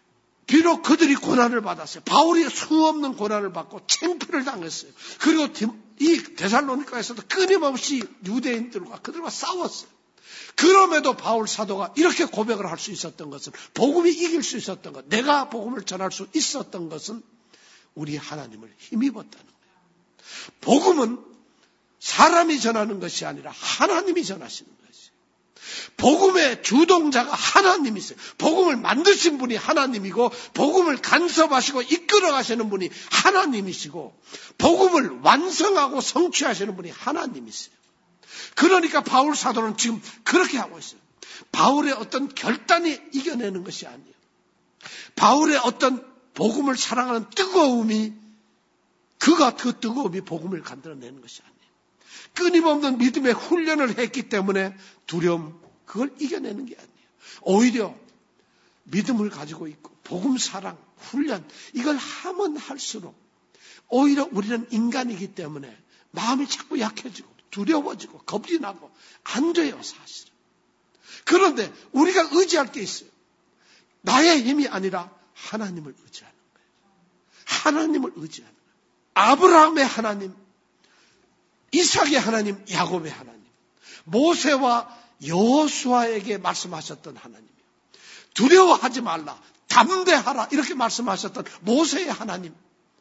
비록 그들이 고난을 받았어요. 바울이 수없는 고난을 받고 창피를 당했어요. 그리고 이 데살로니가에서도 끊임없이 유대인들과 그들과 싸웠어요. 그럼에도 바울 사도가 이렇게 고백을 할 수 있었던 것은, 복음이 이길 수 있었던 것, 내가 복음을 전할 수 있었던 것은 우리 하나님을 힘입었다는 거예요. 복음은 사람이 전하는 것이 아니라 하나님이 전하시는 거예요. 복음의 주동자가 하나님이세요. 복음을 만드신 분이 하나님이고 복음을 간섭하시고 이끌어 가시는 분이 하나님이시고 복음을 완성하고 성취하시는 분이 하나님이세요. 그러니까 바울 사도는 지금 그렇게 하고 있어요. 바울의 어떤 결단이 이겨내는 것이 아니에요. 바울의 어떤 복음을 사랑하는 뜨거움이, 그가 그 뜨거움이 복음을 만들어내는 것이 아니에요. 끊임없는 믿음의 훈련을 했기 때문에 두려움, 그걸 이겨내는 게 아니에요. 오히려 믿음을 가지고 있고 복음 사랑, 훈련, 이걸 하면 할수록 오히려 우리는 인간이기 때문에 마음이 자꾸 약해지고 두려워지고 겁이 나고 안 돼요, 사실은. 그런데 우리가 의지할 게 있어요. 나의 힘이 아니라 하나님을 의지하는 거예요. 하나님을 의지하는 거예요. 아브라함의 하나님, 이삭의 하나님, 야곱의 하나님, 모세와 여호수아에게 말씀하셨던 하나님이요. 두려워하지 말라, 담대하라, 이렇게 말씀하셨던 모세의 하나님,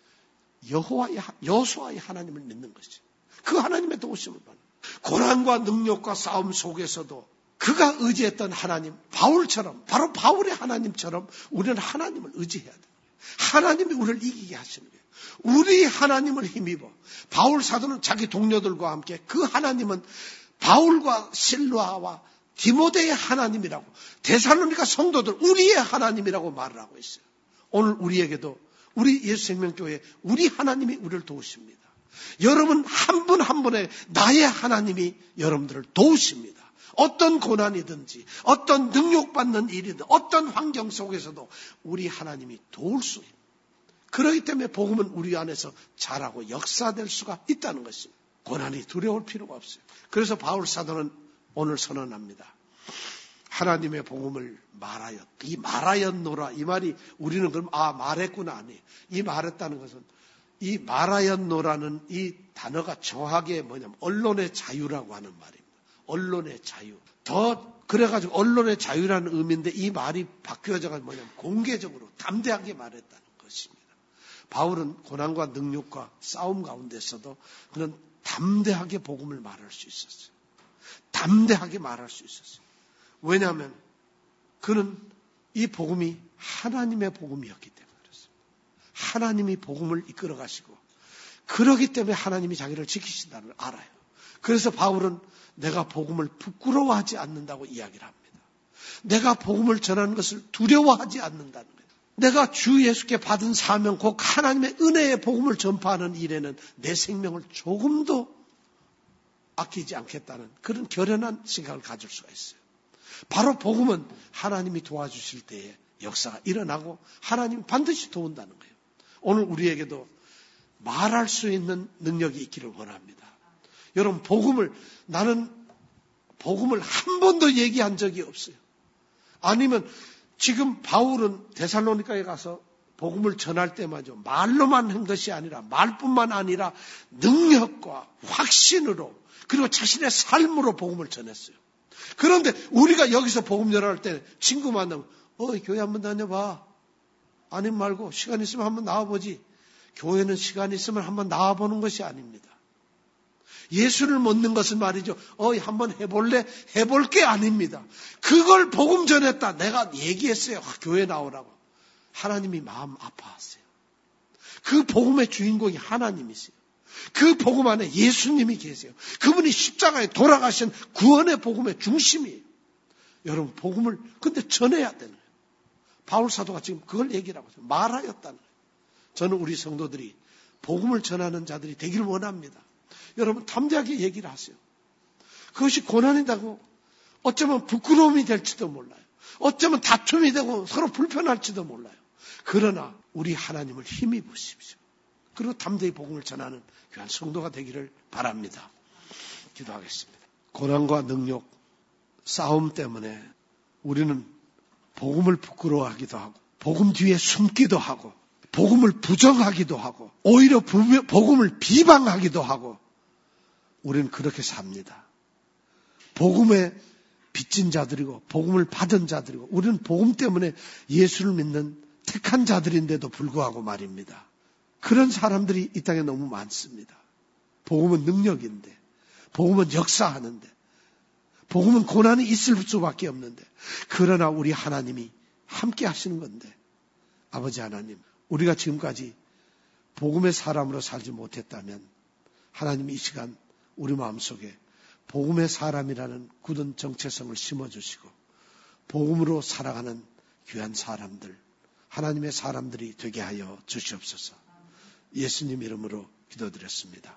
여호와의, 여호수아의 하나님을 믿는 것이죠. 그 하나님의 도우심을 받는, 고난과 능력과 싸움 속에서도 그가 의지했던 하나님, 바울처럼, 바로 바울의 하나님처럼 우리는 하나님을 의지해야 돼요. 하나님이 우리를 이기게 하시는 거예요. 우리 하나님을 힘입어. 바울 사도는 자기 동료들과 함께 그 하나님은 바울과 실라와 디모데의 하나님이라고, 데살로니가 성도들 우리의 하나님이라고 말을 하고 있어요. 오늘 우리에게도 우리 예수생명교회 우리 하나님이 우리를 도우십니다. 여러분 한 분 한 분의 나의 하나님이 여러분들을 도우십니다. 어떤 고난이든지 어떤 능력받는 일이든 어떤 환경 속에서도 우리 하나님이 도울 수 있습니다. 그렇기 때문에 복음은 우리 안에서 자라고 역사될 수가 있다는 것입니다. 고난이 두려울 필요가 없어요. 그래서 바울 사도는 오늘 선언합니다. 하나님의 복음을 말하였. 이 말하였노라. 이 말이 우리는 그럼 아 말했구나 아니에요. 이 말했다는 것은 이 말하였노라는 이 단어가 정확하게 뭐냐면 언론의 자유라고 하는 말입니다. 언론의 자유. 더 그래가지고 언론의 자유라는 의미인데 이 말이 바뀌어져가 뭐냐면 공개적으로 담대하게 말했다는 것입니다. 바울은 고난과 능력과 싸움 가운데서도 그는 담대하게 복음을 말할 수 있었어요. 담대하게 말할 수 있었어요. 왜냐하면 그는 이 복음이 하나님의 복음이었기 때문에 그렇습니다. 하나님이 복음을 이끌어 가시고 그러기 때문에 하나님이 자기를 지키신다는 걸 알아요. 그래서 바울은 내가 복음을 부끄러워하지 않는다고 이야기를 합니다. 내가 복음을 전하는 것을 두려워하지 않는다는 거예요. 내가 주 예수께 받은 사명, 곧 하나님의 은혜의 복음을 전파하는 일에는 내 생명을 조금도 아끼지 않겠다는 그런 결연한 생각을 가질 수가 있어요. 바로 복음은 하나님이 도와주실 때에 역사가 일어나고 하나님이 반드시 도운다는 거예요. 오늘 우리에게도 말할 수 있는 능력이 있기를 원합니다. 여러분, 복음을, 나는 복음을 한 번도 얘기한 적이 없어요. 아니면 지금 바울은 데살로니가에 가서 복음을 전할 때마저 말로만 한 것이 아니라 말뿐만 아니라 능력과 확신으로 그리고 자신의 삶으로 복음을 전했어요. 그런데 우리가 여기서 복음 전할 때 친구 만나면 어, 교회 한번 다녀봐. 아님 말고 시간 있으면 한번 나와보지. 교회는 시간 있으면 한번 나와보는 것이 아닙니다. 예수를 믿는 것은 말이죠. 어, 한번 해볼래? 해볼 게 아닙니다. 그걸 복음 전했다. 내가 얘기했어요. 아, 교회 나오라고. 하나님이 마음 아파하세요. 그 복음의 주인공이 하나님이세요. 그 복음 안에 예수님이 계세요. 그분이 십자가에 돌아가신 구원의 복음의 중심이에요. 여러분, 복음을 근데 전해야 되는 거예요. 바울 사도가 지금 그걸 얘기를 하고 있어요. 말하였다는 거예요. 저는 우리 성도들이 복음을 전하는 자들이 되기를 원합니다. 여러분, 담대하게 얘기를 하세요. 그것이 고난이라고 어쩌면 부끄러움이 될지도 몰라요. 어쩌면 다툼이 되고 서로 불편할지도 몰라요. 그러나 우리 하나님을 힘입으십시오. 그리고 담대히 복음을 전하는 귀한 성도가 되기를 바랍니다. 기도하겠습니다. 고난과 능력, 싸움 때문에 우리는 복음을 부끄러워하기도 하고 복음 뒤에 숨기도 하고 복음을 부정하기도 하고 오히려 복음을 비방하기도 하고 우리는 그렇게 삽니다. 복음에 빚진 자들이고 복음을 받은 자들이고 우리는 복음 때문에 예수를 믿는 택한 자들인데도 불구하고 말입니다. 그런 사람들이 이 땅에 너무 많습니다. 복음은 능력인데 복음은 역사하는데 복음은 고난이 있을 수밖에 없는데 그러나 우리 하나님이 함께 하시는 건데 아버지 하나님, 우리가 지금까지 복음의 사람으로 살지 못했다면 하나님 이 시간 우리 마음속에 복음의 사람이라는 굳은 정체성을 심어주시고 복음으로 살아가는 귀한 사람들, 하나님의 사람들이 되게 하여 주시옵소서. 예수님 이름으로 기도드렸습니다.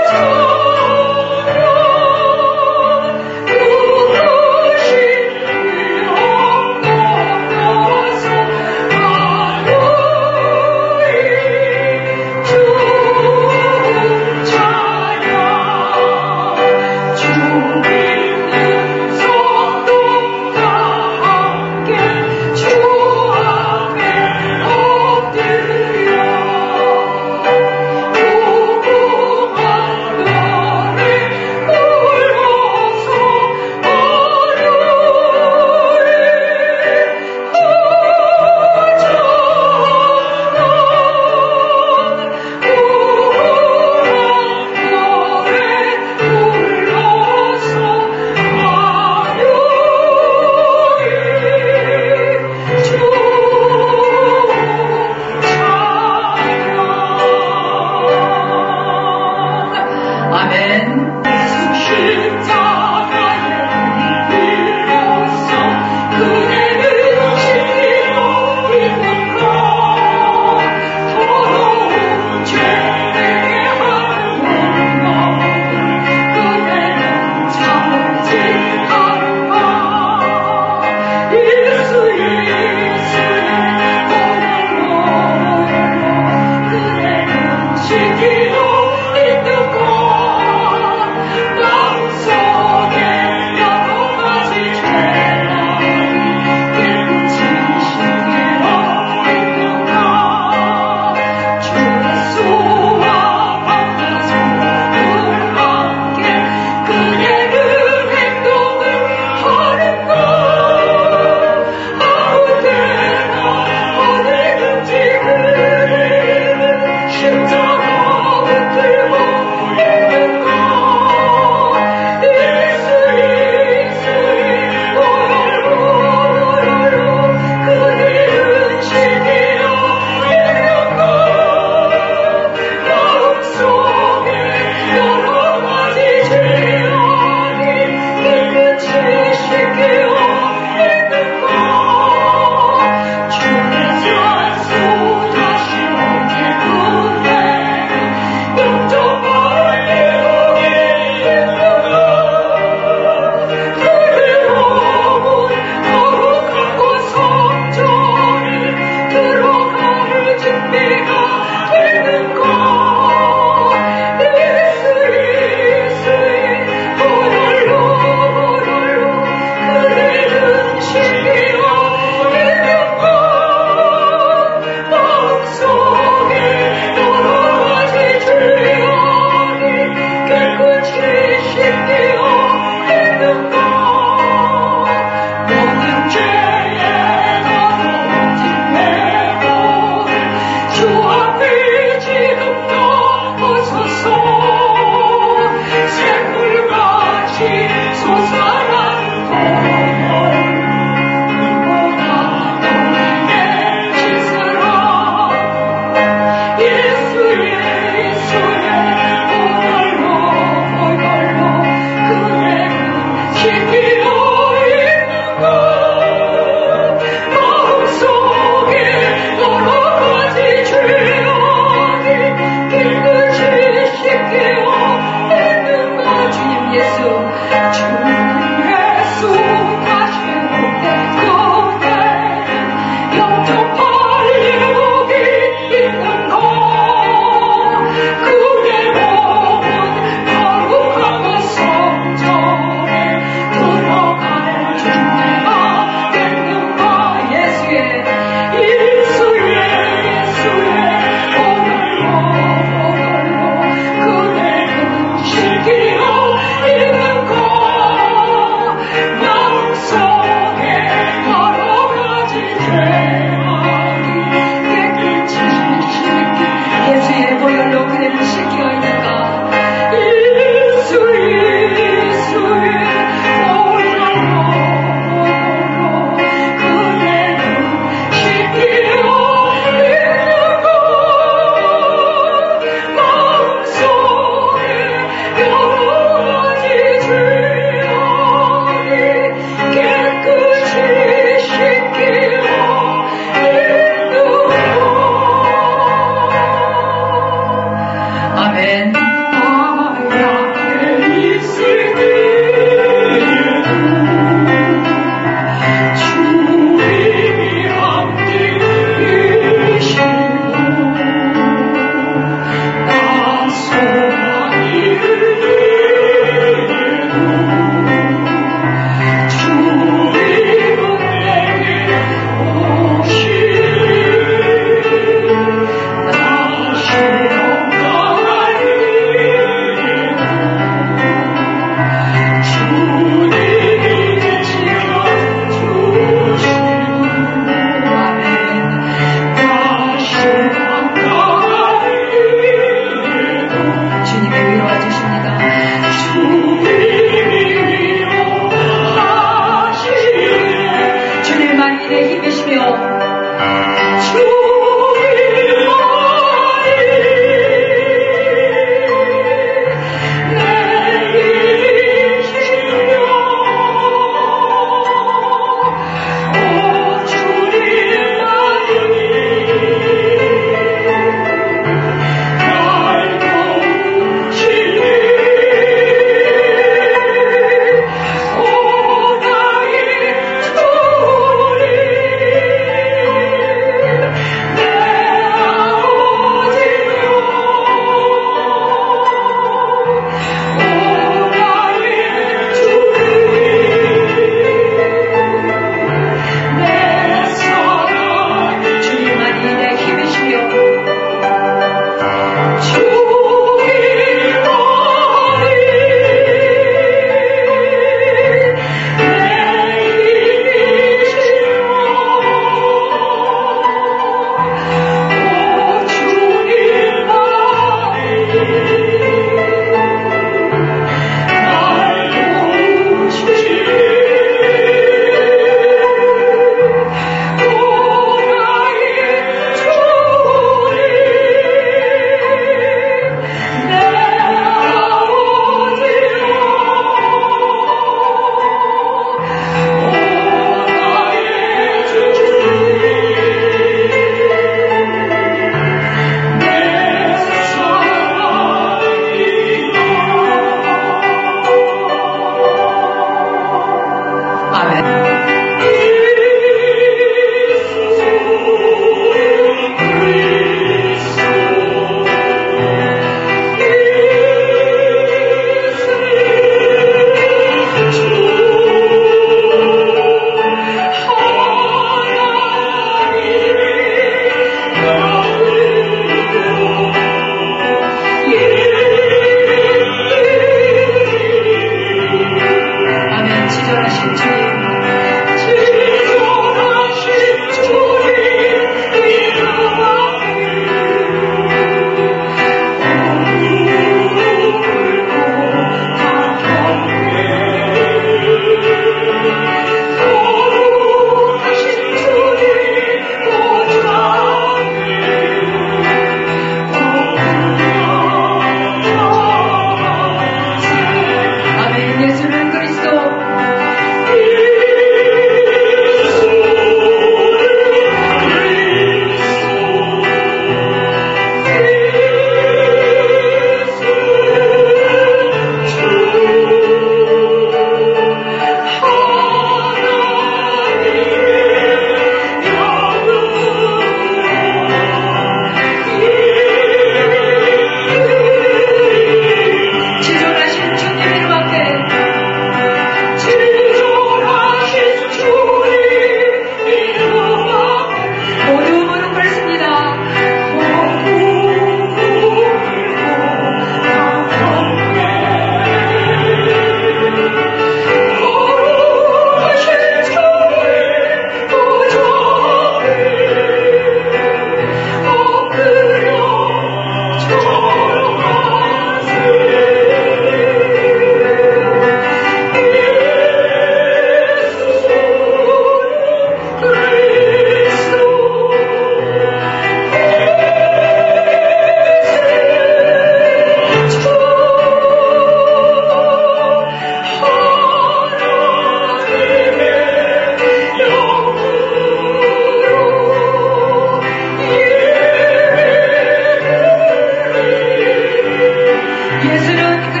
무릎